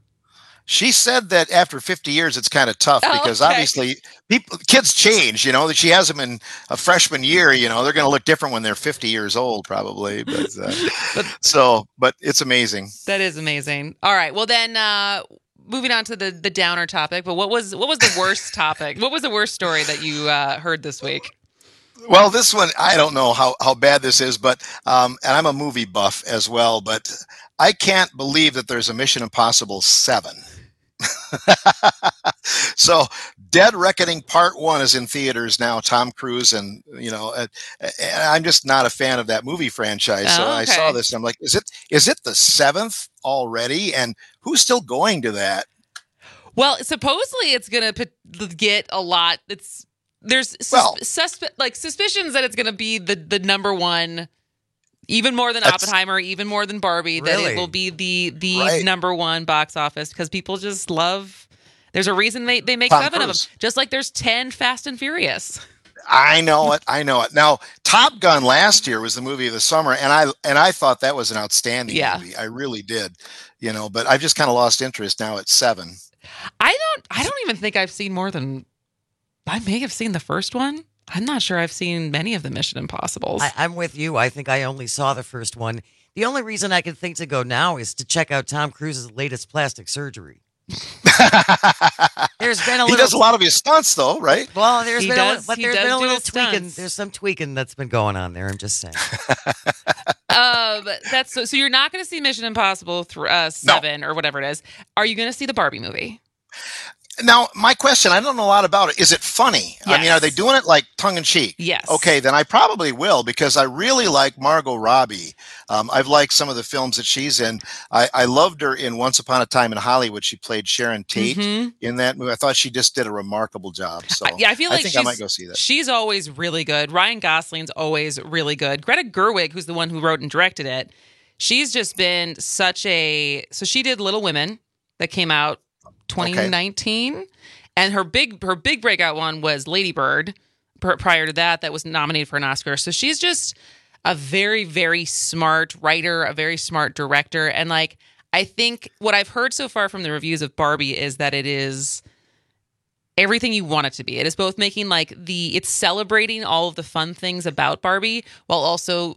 She said that after fifty years, it's kind of tough Oh, because okay. obviously people, kids change, you know, that she has them in a freshman year, you know, they're going to look different when they're fifty years old, probably. But, uh, so, but it's amazing. That is amazing. All right. Well, then, uh, moving on to the the downer topic, but what was what was the worst topic? What was the worst story that you uh, heard this week? Well, this one, I don't know how, how bad this is, but, um, and I'm a movie buff as well, but I can't believe that there's a Mission Impossible seven. So Dead Reckoning Part One is in theaters now, Tom Cruise. And, you know, uh, and I'm just not a fan of that movie franchise. So Oh, I okay. saw this and I'm like, is it, is it the seventh already? And who's still going to that? Well, supposedly it's gonna put, get a lot. It's there's sus- Well- suspe- like suspicions that it's gonna be the the number one, even more than That's- Oppenheimer, even more than Barbie. That Really? it will be the the Right. number one box office because people just love. There's a reason they they make Tom seven Cruise. of them. Just like there's ten Fast and Furious. I know it. I know it. Now, Top Gun last year was the movie of the summer, and I and I thought that was an outstanding Yeah. movie. I really did. You know, but I've just kind of lost interest now at seven. I don't. I don't even think I've seen more than. I may have seen the first one. I'm not sure I've seen many of the Mission Impossibles. I, I'm with you. I think I only saw the first one. The only reason I can think to go now is to check out Tom Cruise's latest plastic surgery. There's been a He little. does a lot of his stunts, though, right? Well, there's He been, does- a, but he there's does been a do little his tweaking. stunts. There's some tweaking that's been going on there. I'm just saying. um, that's so. So you're not going to see Mission Impossible th- uh, seven or whatever it is. Are you going to see the Barbie movie? Now, my question, I don't know a lot about it. Is it funny? I mean, Yes. are they doing it like tongue in cheek? Yes. Okay, then I probably will because I really like Margot Robbie. Um, I've liked some of the films that she's in. I, I loved her in Once Upon a Time in Hollywood. She played Sharon Tate Mhm. in that movie. I thought she just did a remarkable job. So Yeah, I feel like I think she's, I might go see that. She's always really good. Ryan Gosling's always really good. Greta Gerwig, who's the one who wrote and directed it, she's just been such a. So she did Little Women that came out twenty nineteen, and her big her big breakout one was Lady Bird. pr- Prior to that, that was nominated for an Oscar. So she's just a very very smart writer, a very smart director, and like I think what I've heard so far from the reviews of Barbie is that it is everything you want it to be. It is both making like the it's celebrating all of the fun things about Barbie while also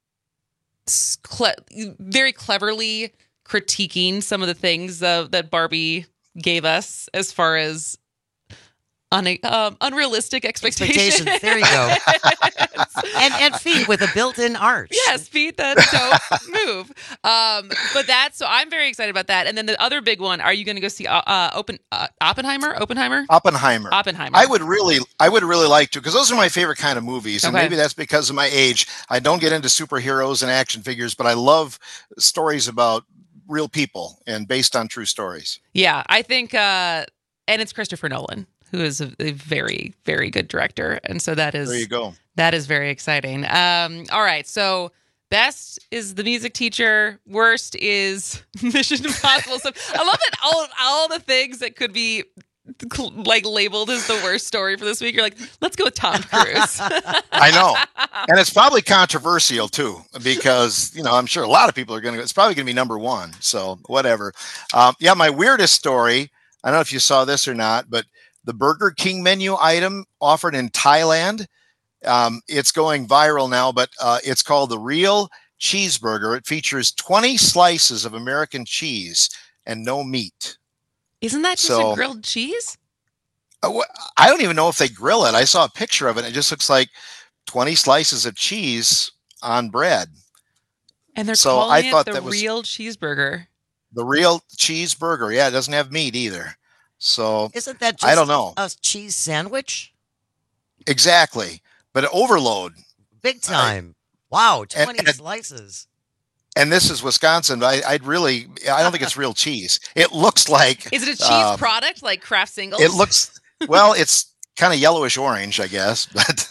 s- cle- very cleverly critiquing some of the things uh, that Barbie gave us as far as un- um, unrealistic expectations. Expectations. There you go. and and feet with a built-in arch. Yes, feet. That's dope move. Um, but that's so I'm very excited about that. And then the other big one. Are you going to go see uh, uh, Open uh, Oppenheimer? Oppenheimer. Oppenheimer. Oppenheimer. I would really, I would really like to, because those are my favorite kind of movies, and Okay. maybe that's because of my age. I don't get into superheroes and action figures, but I love stories about real people and based on true stories. Yeah, I think, uh, and it's Christopher Nolan, who is a, a very, very good director, and so that is There you go. that is very exciting. Um, all right, so best is The Music Teacher, worst is Mission Impossible. So I love that all all the things that could be cl- like labeled as the worst story for this week. You're like, let's go with Tom Cruise. I know. And it's probably controversial too, because, you know, I'm sure a lot of people are going to, it's probably going to be number one. So whatever. Um, yeah. My weirdest story, I don't know if you saw this or not, but the Burger King menu item offered in Thailand, um, it's going viral now, but uh, it's called the Real Cheeseburger. It features twenty slices of American cheese and no meat. Isn't that just So- a grilled cheese? Uh, wh- I don't even know if they grill it. I saw a picture of it. And it just looks like twenty slices of cheese on bread. And they're So calling I it thought the that was- real cheeseburger. The Real Cheeseburger. Yeah, it doesn't have meat either. So Isn't that just I don't know. a cheese sandwich? Exactly. But overload. Big time. Wow, And- twenty and- slices. And this is Wisconsin. I, I'd really, I don't think it's real cheese. It looks like. Is it a cheese um, product like Kraft Singles? It looks, well, it's kind of yellowish orange, I guess. But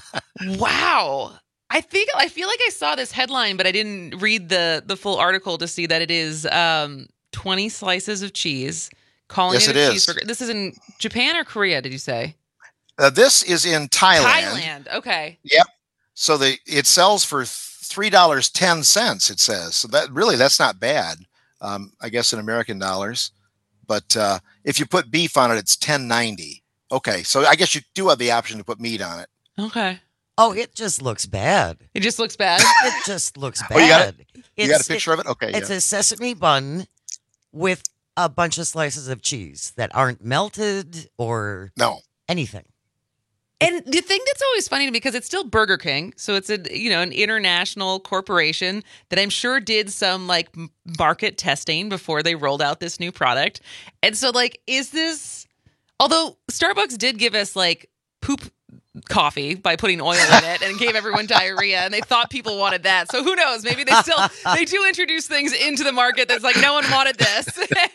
Wow. I think I feel like I saw this headline, but I didn't read the the full article to see that it is um, twenty slices of cheese. Calling Yes, it a it is. cheeseburger. This is in Japan or Korea? Did you say uh, this is in Thailand. Thailand? Okay. Yep. So the it sells for three dollars ten cents. It says so that really that's not bad. Um, I guess in American dollars, but uh, if you put beef on it, it's ten ninety. Okay, so I guess you do have the option to put meat on it. Okay. Oh, it just looks bad. It just looks bad. It just looks bad. Oh, you got it? You It's- got a picture of it? Okay, It's yeah. a sesame bun with a bunch of slices of cheese that aren't melted or no anything. And the thing that's always funny to me, because it's still Burger King, so it's a you know an international corporation that I'm sure did some like m- market testing before they rolled out this new product. And so like, is this? Although Starbucks did give us like poop coffee by putting oil in it and gave everyone diarrhea, and they thought people wanted that. So who knows? Maybe they still they do introduce things into the market that's like no one wanted this.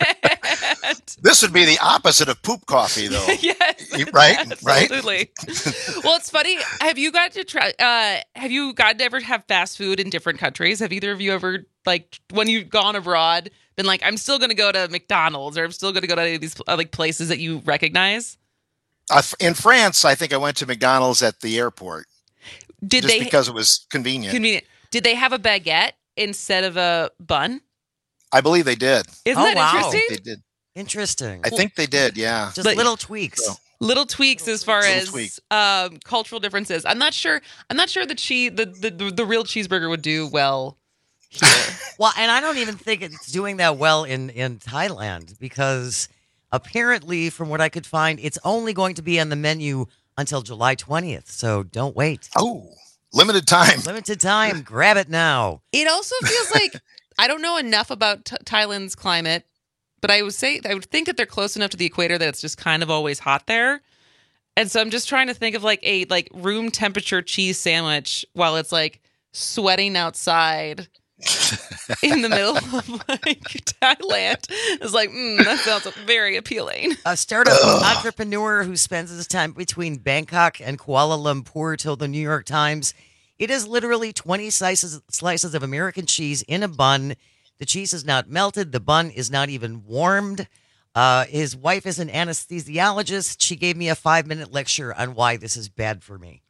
This would be the opposite of poop coffee, though. Yes, right, right. absolutely. Well, it's funny. Have you got to try? Uh, have you got to ever have fast food in different countries? Have either of you ever, like, when you've gone abroad, been like, I'm still going to go to McDonald's, or I'm still going to go to any of these uh, like places that you recognize? Uh, in France, I think I went to McDonald's at the airport. Did just they because it was convenient. convenient? Did they have a baguette instead of a bun? I believe they did. Isn't Oh, that wow. interesting? They did. Interesting. I think they did. Yeah. Just But- little tweaks. So- Little tweaks as far Little as tweak. um, cultural differences. I'm not sure. I'm not sure the cheese, the, the the the real cheeseburger would do well here. Well, and I don't even think it's doing that well in, in Thailand because apparently, from what I could find, it's only going to be on the menu until July twentieth. So don't wait. Oh, limited time. Limited time. Grab it now. It also feels like I don't know enough about Th- Thailand's climate but I would say I would think that they're close enough to the equator that it's just kind of always hot there. And so I'm just trying to think of like a like room temperature cheese sandwich while it's like sweating outside in the middle of like Thailand. It's like, mm, that sounds very appealing. A startup entrepreneur who spends his time between Bangkok and Kuala Lumpur told the New York Times, it is literally twenty slices, slices of American cheese in a bun. The cheese is not melted. The bun is not even warmed. Uh, his wife is an anesthesiologist. She gave me a five-minute lecture on why this is bad for me.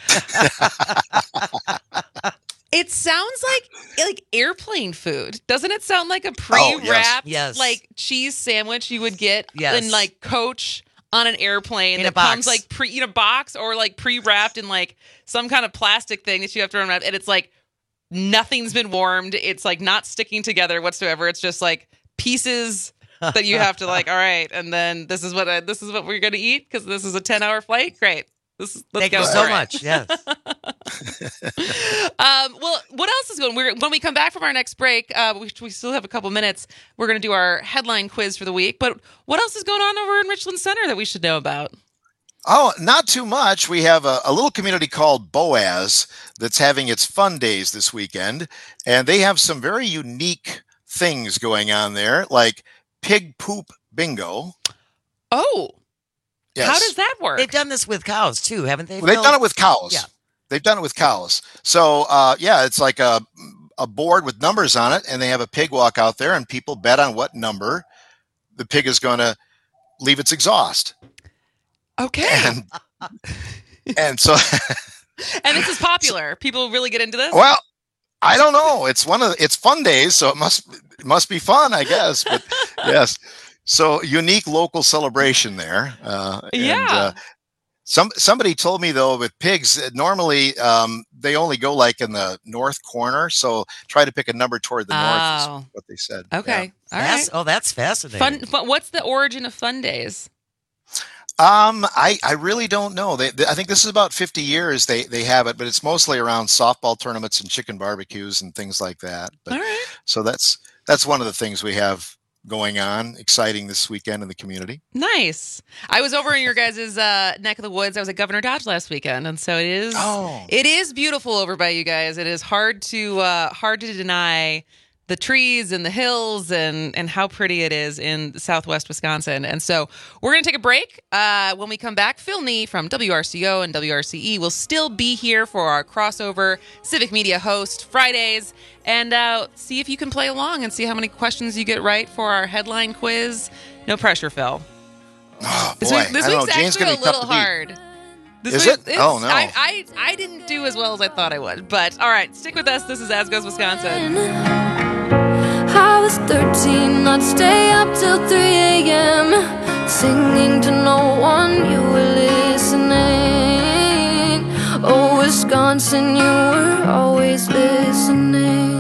It sounds like like airplane food. Doesn't it sound like a pre-wrapped oh, yes, yes. like cheese sandwich you would get yes. in like coach on an airplane in that a box. comes like pre in a box or like pre-wrapped in like some kind of plastic thing that you have to unwrap, and it's like nothing's been warmed. It's like not sticking together whatsoever. It's just like pieces that you have to like, all right, and then this is what I, this is what we're gonna eat because this is a ten hour flight. Great. This is, let's Thank go you for so it. much. Yes. um, well, what else is going? We're, when we come back from our next break, uh, we, we still have a couple minutes. We're going to do our headline quiz for the week. But what else is going on over in Richland Center that we should know about? Oh, not too much. We have a, a little community called Boaz that's having its fun days this weekend, and they have some very unique things going on there, like pig poop bingo. Oh. Yes. How does that work? They've done this with cows too, haven't they? Well, they've done it with cows. Yeah. They've done it with cows. So, uh, yeah, it's like a, a board with numbers on it, and they have a pig walk out there, and people bet on what number the pig is going to leave its exhaust. Okay. And, and so... and this is popular. People really get into this? Well, I don't know. It's one of the, it's fun days, so it must it must be fun, I guess. But yes. So unique local celebration there. Uh, yeah. And, uh, some somebody told me though with pigs normally um, they only go like in the north corner. So try to pick a number toward the oh. north. Is what they said. Okay. Yeah. All right. Oh, that's fascinating. Fun. But what's the origin of Fun Days? Um, I, I really don't know. They, they, I think this is about fifty years they, they have it, but it's mostly around softball tournaments and chicken barbecues and things like that. But, all right. So that's that's one of the things we have going on, exciting this weekend in the community. Nice. I was over in your guys' uh, neck of the woods. I was at Governor Dodge last weekend, and so it is. Oh. It is beautiful over by you guys. It is hard to uh, hard to deny the trees and the hills and and how pretty it is in Southwest Wisconsin. And so we're going to take a break. Uh, when we come back, Phil Nee from W R C O and W R C E will still be here for our crossover Civic Media host Fridays, and uh, see if you can play along and see how many questions you get right for our headline quiz. No pressure, Phil. Oh, this boy. week, this I week's know. Jane's actually gonna a be tough little to beat. hard. This Is week, it? it's- Oh, no. I, I, I didn't do as well as I thought I would. But all right, stick with us. This is As Goes Wisconsin. I was thirteen, I'd stay up till three a.m. singing to no one, you were listening. Oh, Wisconsin, you were always listening.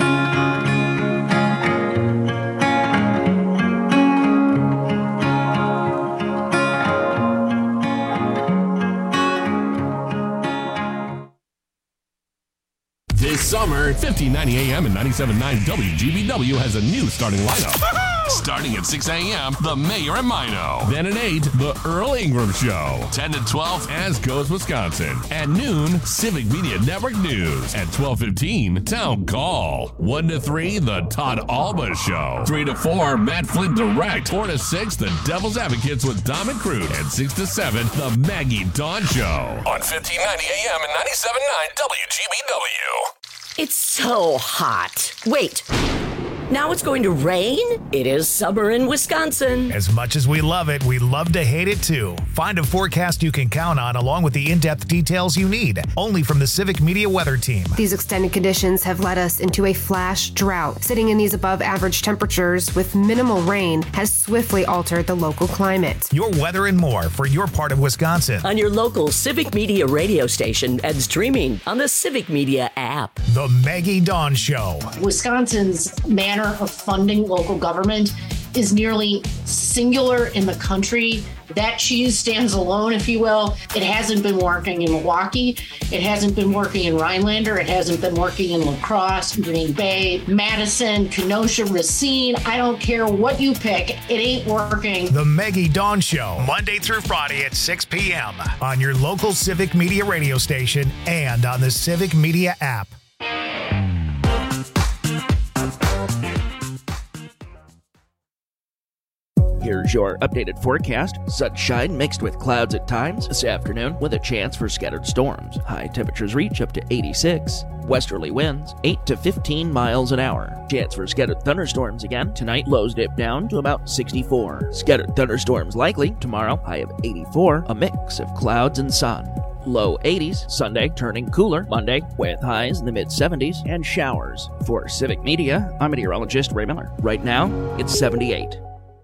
This summer, fifteen ninety A M and ninety-seven point nine W G B W has a new starting lineup. Starting at six a.m., The Mayor and Mino. Then at eight, The Earl Ingram Show. ten to twelve, As Goes Wisconsin. At noon, Civic Media Network News. At twelve fifteen, Town Call. one to three, The Todd Alba Show. three to four, Matt Flint Direct. four to six, The Devil's Advocates with Dom and Crude. And six to seven, The Maggie Dawn Show. On fifteen ninety A M and ninety-seven point nine W G B W. It's so hot. Wait. Now it's going to rain? It is summer in Wisconsin. As much as we love it, we love to hate it too. Find a forecast you can count on along with the in-depth details you need. Only from the Civic Media Weather Team. These extended conditions have led us into a flash drought. Sitting in these above average temperatures with minimal rain has swiftly altered the local climate. Your weather and more for your part of Wisconsin. On your local Civic Media radio station and streaming on the Civic Media app. The Maggie Dawn Show. Wisconsin's manner of funding local government is nearly singular in the country. That cheese stands alone, if you will. It hasn't been working in Milwaukee. It hasn't been working in Rhinelander. It hasn't been working in La Crosse, Green Bay, Madison, Kenosha, Racine. I don't care what you pick. It ain't working. The Maggie Dawn Show, Monday through Friday at six p.m. on your local Civic Media radio station and on the Civic Media app. Here's your updated forecast. Sunshine mixed with clouds at times this afternoon with a chance for scattered storms. High temperatures reach up to eighty-six. Westerly winds eight to fifteen miles an hour. Chance for scattered thunderstorms again. Tonight, lows dip down to about sixty-four. Scattered thunderstorms likely tomorrow, high of eighty-four. A mix of clouds and sun. Low eighties, Sunday turning cooler Monday with highs in the mid seventies and showers. For Civic Media, I'm meteorologist Ray Miller. Right now, it's seventy-eight.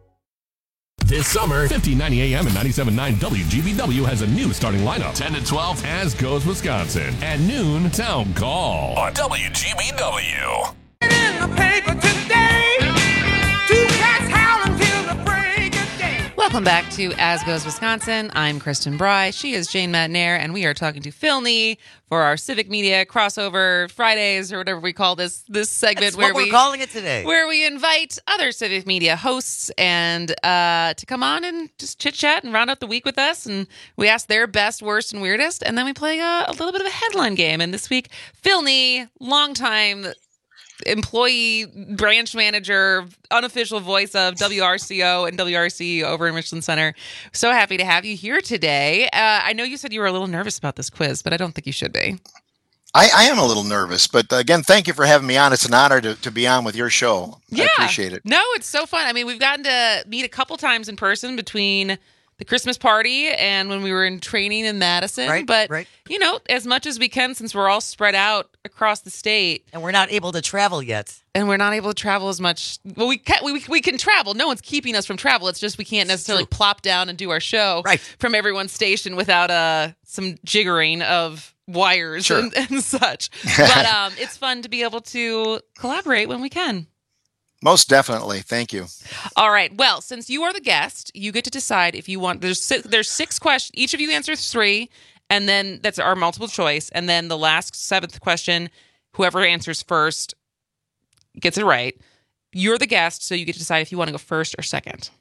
This summer, fifteen ninety A M and ninety-seven point nine W G B W has a new starting lineup. ten to twelve, As Goes Wisconsin. At noon, Town Call on W G B W. In the paper today, two cats howling till the break of day. Welcome back to As Goes Wisconsin. I'm Kristen Bry. She is Jane Matnair, and we are talking to Phil Nee for our Civic Media crossover Fridays or whatever we call this this segment. That's where what we're we calling it today. Where we invite other Civic Media hosts and uh, to come on and just chit chat and round out the week with us. And we ask their best, worst, and weirdest, and then we play a, a little bit of a headline game. And this week, Phil Nee, longtime employee, branch manager, unofficial voice of W R C O and W R C over in Richland Center. So happy to have you here today. Uh, I know you said you were a little nervous about this quiz, but I don't think you should be. I, I am a little nervous, but again, thank you for having me on. It's an honor to, to be on with your show. Yeah. I appreciate it. No, it's so fun. I mean, we've gotten to meet a couple times in person between the Christmas party and when we were in training in Madison. Right, but, right. you know, as much as we can since we're all spread out across the state. And we're not able to travel yet. And we're not able to travel as much. Well, we can, we, we can travel. No one's keeping us from travel. It's just we can't necessarily plop down and do our show right. from everyone's station without uh, some jiggering of wires Sure. and, and such. But um, it's fun to be able to collaborate when we can. Most definitely. Thank you. All right. Well, since you are the guest, you get to decide if you want. There's six, there's six questions. Each of you answers three, and then that's our multiple choice. And then the last seventh question, whoever answers first gets it right. You're the guest, so you get to decide if you want to go first or second.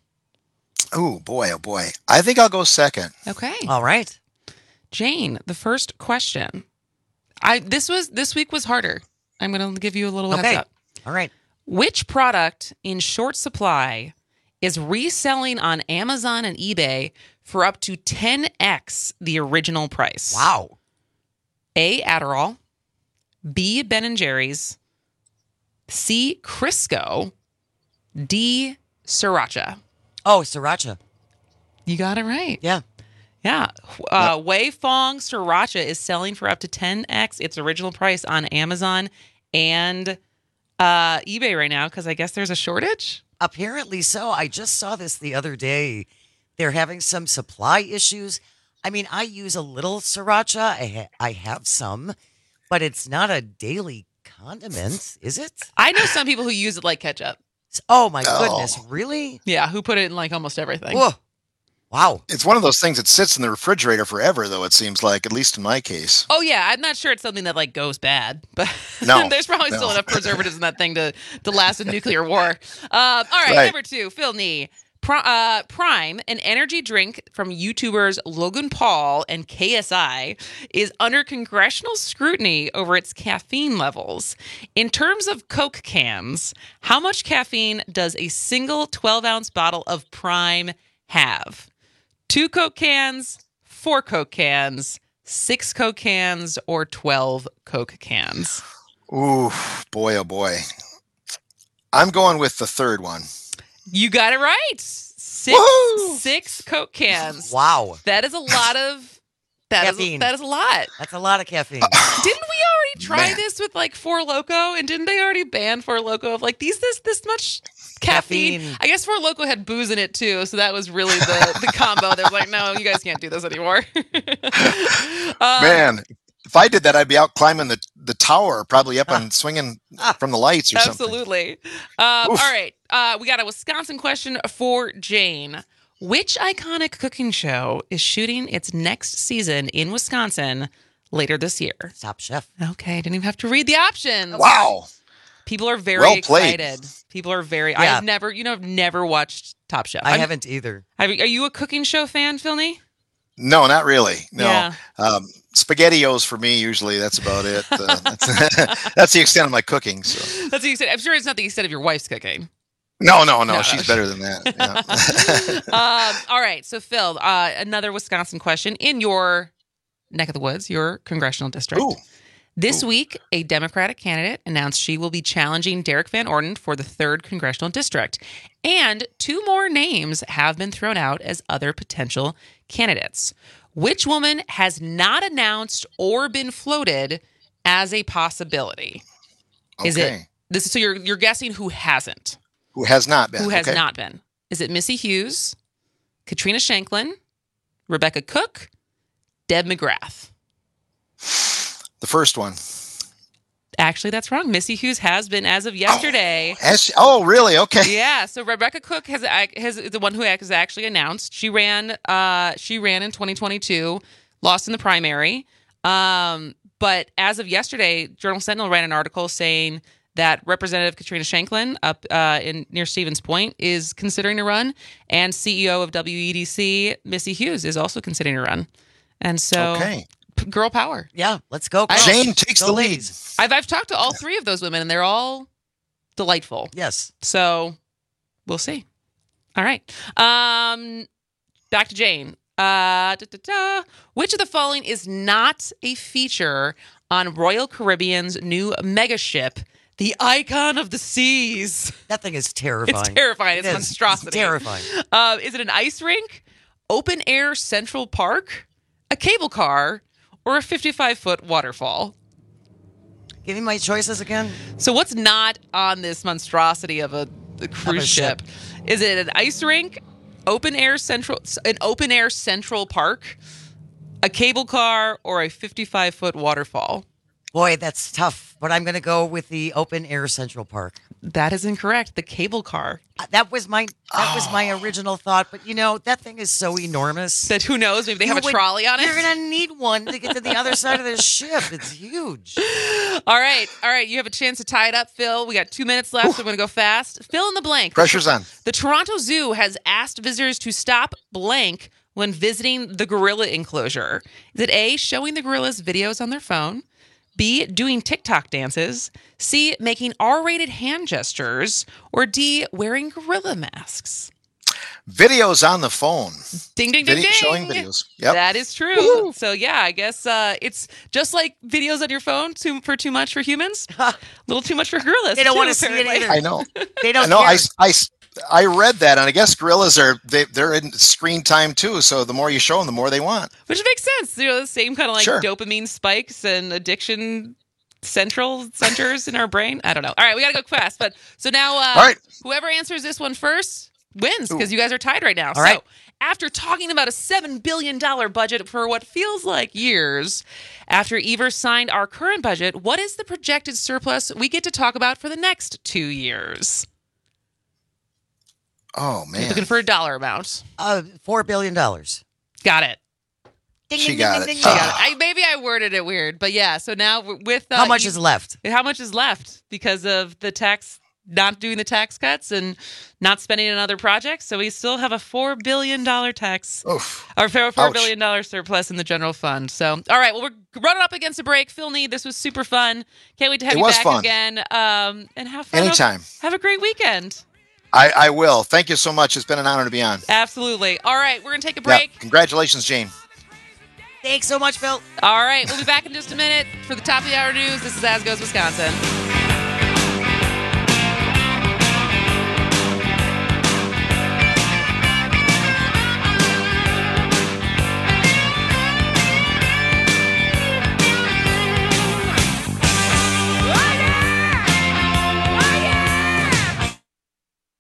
Oh, boy. Oh, boy. I think I'll go second. Okay. All right. Jane, the first question. I this was this week was harder. I'm going to give you a little Okay. heads up. All right. Which product in short supply is reselling on Amazon and eBay for up to ten x the original price? Wow. A, Adderall. B, Ben and Jerry's. C, Crisco. D, Sriracha. Oh, Sriracha. You got it right. Yeah. Yeah. Uh, Wei Fong Sriracha is selling for up to ten x its original price on Amazon and uh, eBay right now because I guess there's a shortage. Apparently so. I just saw this the other day. They're having some supply issues. I mean, I use a little Sriracha. I, ha- I have some, but it's not a daily condiment, is it? I know some people who use it like ketchup. Oh, my goodness. Really? Yeah, who put it in like almost everything. Whoa. Wow. It's one of those things that sits in the refrigerator forever, though, it seems like, at least in my case. Oh, yeah. I'm not sure it's something that like goes bad, but No, there's probably no. still enough preservatives in that thing to, to last a nuclear war. Um, all right, Right. number two, Phil Nee. Pri- uh, Prime, an energy drink from YouTubers Logan Paul and K S I, is under congressional scrutiny over its caffeine levels. In terms of Coke cans, how much caffeine does a single twelve-ounce bottle of Prime have? Two Coke cans, four Coke cans, six Coke cans, or twelve Coke cans? Ooh, boy, oh boy. I'm going with the third one. You got it right. Six, Woo! six Coke cans. Wow. That is a lot of that is Caffeine. that is a lot. That's a lot of caffeine. Didn't we already try Man. this with like Four Loko? And didn't they already ban Four Loko of like these this this much caffeine? Caffeine. I guess Four Loko had booze in it too, so that was really the the combo. They was like, no, you guys can't do this anymore. um, Man, if I did that, I'd be out climbing the, the tower, probably up on swinging from the lights or something. Absolutely. Um, all right. Uh, we got a Wisconsin question for Jane. Which iconic cooking show is shooting its next season in Wisconsin later this year? Top Chef. Okay. Didn't even have to read the options. Wow. People are very Well played. excited. People are very. Yeah. I've never, you know, I've never watched Top Chef. I I'm- haven't either. Have you, are you a cooking show fan, Philney? No, not really. No. Yeah. Um, SpaghettiOs for me, usually. That's about it. Uh, that's, that's the extent of my cooking. So. That's the extent. I'm sure it's not the extent of your wife's cooking. No, no, no. No. She's better than that. Yeah. um, all right. So, Phil, uh, another Wisconsin question in your neck of the woods, your congressional district. Ooh. This week, a Democratic candidate announced she will be challenging Derek Van Orden for the third congressional district. And two more names have been thrown out as other potential candidates. Which woman has not announced or been floated as a possibility? Is it Okay. this? So you're you're guessing who hasn't? Who has not been? Who has Okay. not been? Is it Missy Hughes, Katrina Shanklin, Rebecca Cook, Deb McGrath? The first one. Actually, that's wrong. Missy Hughes has been as of yesterday. Has she- oh, really? Okay. Yeah. So Rebecca Cook has has is the one who has actually announced she ran. Uh, she ran in twenty twenty-two, lost in the primary. Um, but as of yesterday, Journal Sentinel ran an article saying that Representative Katrina Shanklin up uh, in near Stevens Point is considering to run, and C E O of W E D C Missy Hughes is also considering to run. And so, Okay. p- girl power. Yeah, let's go. I- girls. Jane takes Go the lead. ladies. I've I've talked to all three of those women, and they're all delightful. Yes. So we'll see. All right. Um, back to Jane. Uh, da, da, da. Which of the following is not a feature on Royal Caribbean's new mega ship, the Icon of the Seas? That thing is terrifying. It's terrifying. It's It a is. monstrosity. It's terrifying. Uh, is it an ice rink, open air Central Park, a cable car, or a fifty-five foot waterfall? Give me my choices again. So what's not on this monstrosity of a, a cruise a ship? ship. Is it an ice rink, open air central, an open air Central Park, a cable car, or a fifty-five foot waterfall? Boy, that's tough, but I'm going to go with the open air Central Park. That is incorrect. The cable car. Uh, That was my that was my original thought, but you know that thing is so enormous. That who knows? Maybe they have You a would- trolley on it. You're going to need one to get to the other side of the ship. It's huge. All right, all right. You have a chance to tie it up, Phil. We got two minutes left. So we're going to go fast. Fill in the blank. Pressure's on. The Toronto Zoo has asked visitors to stop blank when visiting the gorilla enclosure. Is it A, showing the gorillas videos on their phone? B, doing TikTok dances? C, making R-rated hand gestures? Or D, wearing gorilla masks? Videos on the phone. Ding, ding, ding, Video- ding. Showing videos. Yep. That is true. So, yeah, I guess uh, it's just like videos on your phone too, for too much for humans. A little too much for gorillas. They don't too, want to see it apparently. either. I know. They don't I know. care. I, I, I read that, and I guess gorillas are they, they're in screen time too. So the more you show them, the more they want. Which makes sense. You know, the same kind of like Sure. dopamine spikes and addiction central centers in our brain. I don't know. All right, we got to go fast. But so now, uh, All right. whoever answers this one first wins because you guys are tied right now. All so right. after talking about a seven billion dollars budget for what feels like years, after Evers signed our current budget, what is the projected surplus we get to talk about for the next two years? Oh man, Looking for a dollar amount. Uh, four billion dollars. Got it. Ding, She ding, got ding, it. ding, ding, She ding. got it. I, maybe I worded it weird, but yeah. So now w- with uh, How much you- is left? How much is left because of the tax, not doing the tax cuts and not spending on other projects? So we still have a four billion dollar tax, Oof. or four Ouch. billion dollar surplus in the general fund. So all right, well we're running up against a break. Phil Need, this was super fun. Can't wait to have It you was back fun. again. Um, and have fun. Anytime. Have a great weekend. I, I will. Thank you so much. It's been an honor to be on. Absolutely. All right, we're gonna take a Yeah. break. Congratulations, Jane. Thanks so much, Phil. All right, we'll be back in just a minute for the top of the hour news. This is As Goes Wisconsin.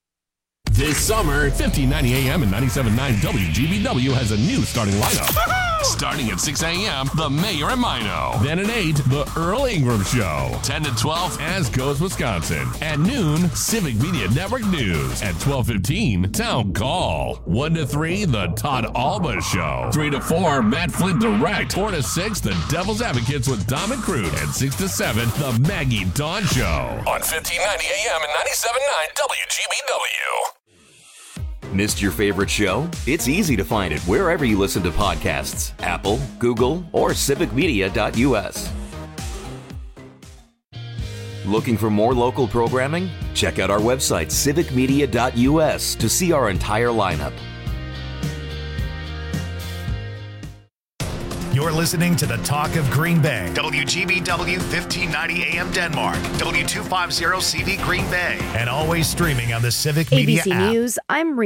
This summer, fifteen ninety A M and ninety-seven point nine W G B W has a new starting lineup. Starting at six a.m., The Mayor and Mino. Then at eight, The Earl Ingram Show. ten to twelve, As Goes Wisconsin. At noon, Civic Media Network News. At twelve fifteen, Town Call. one to three, The Todd Alba Show. three to four, Matt Flint Direct. four to six, The Devil's Advocates with Dom and Crude. And six to seven, The Maggie Dawn Show. On fifteen ninety A M and ninety-seven point nine W G B W. Missed your favorite show? It's easy to find it wherever you listen to podcasts. Apple, Google, or civic media dot U S. Looking for more local programming? Check out our website, civic media dot U S, to see our entire lineup. You're listening to the Talk of Green Bay. W G B W fifteen ninety A M Denmark. W two fifty C V Green Bay. And always streaming on the Civic Media A B C app. News, I'm Rena.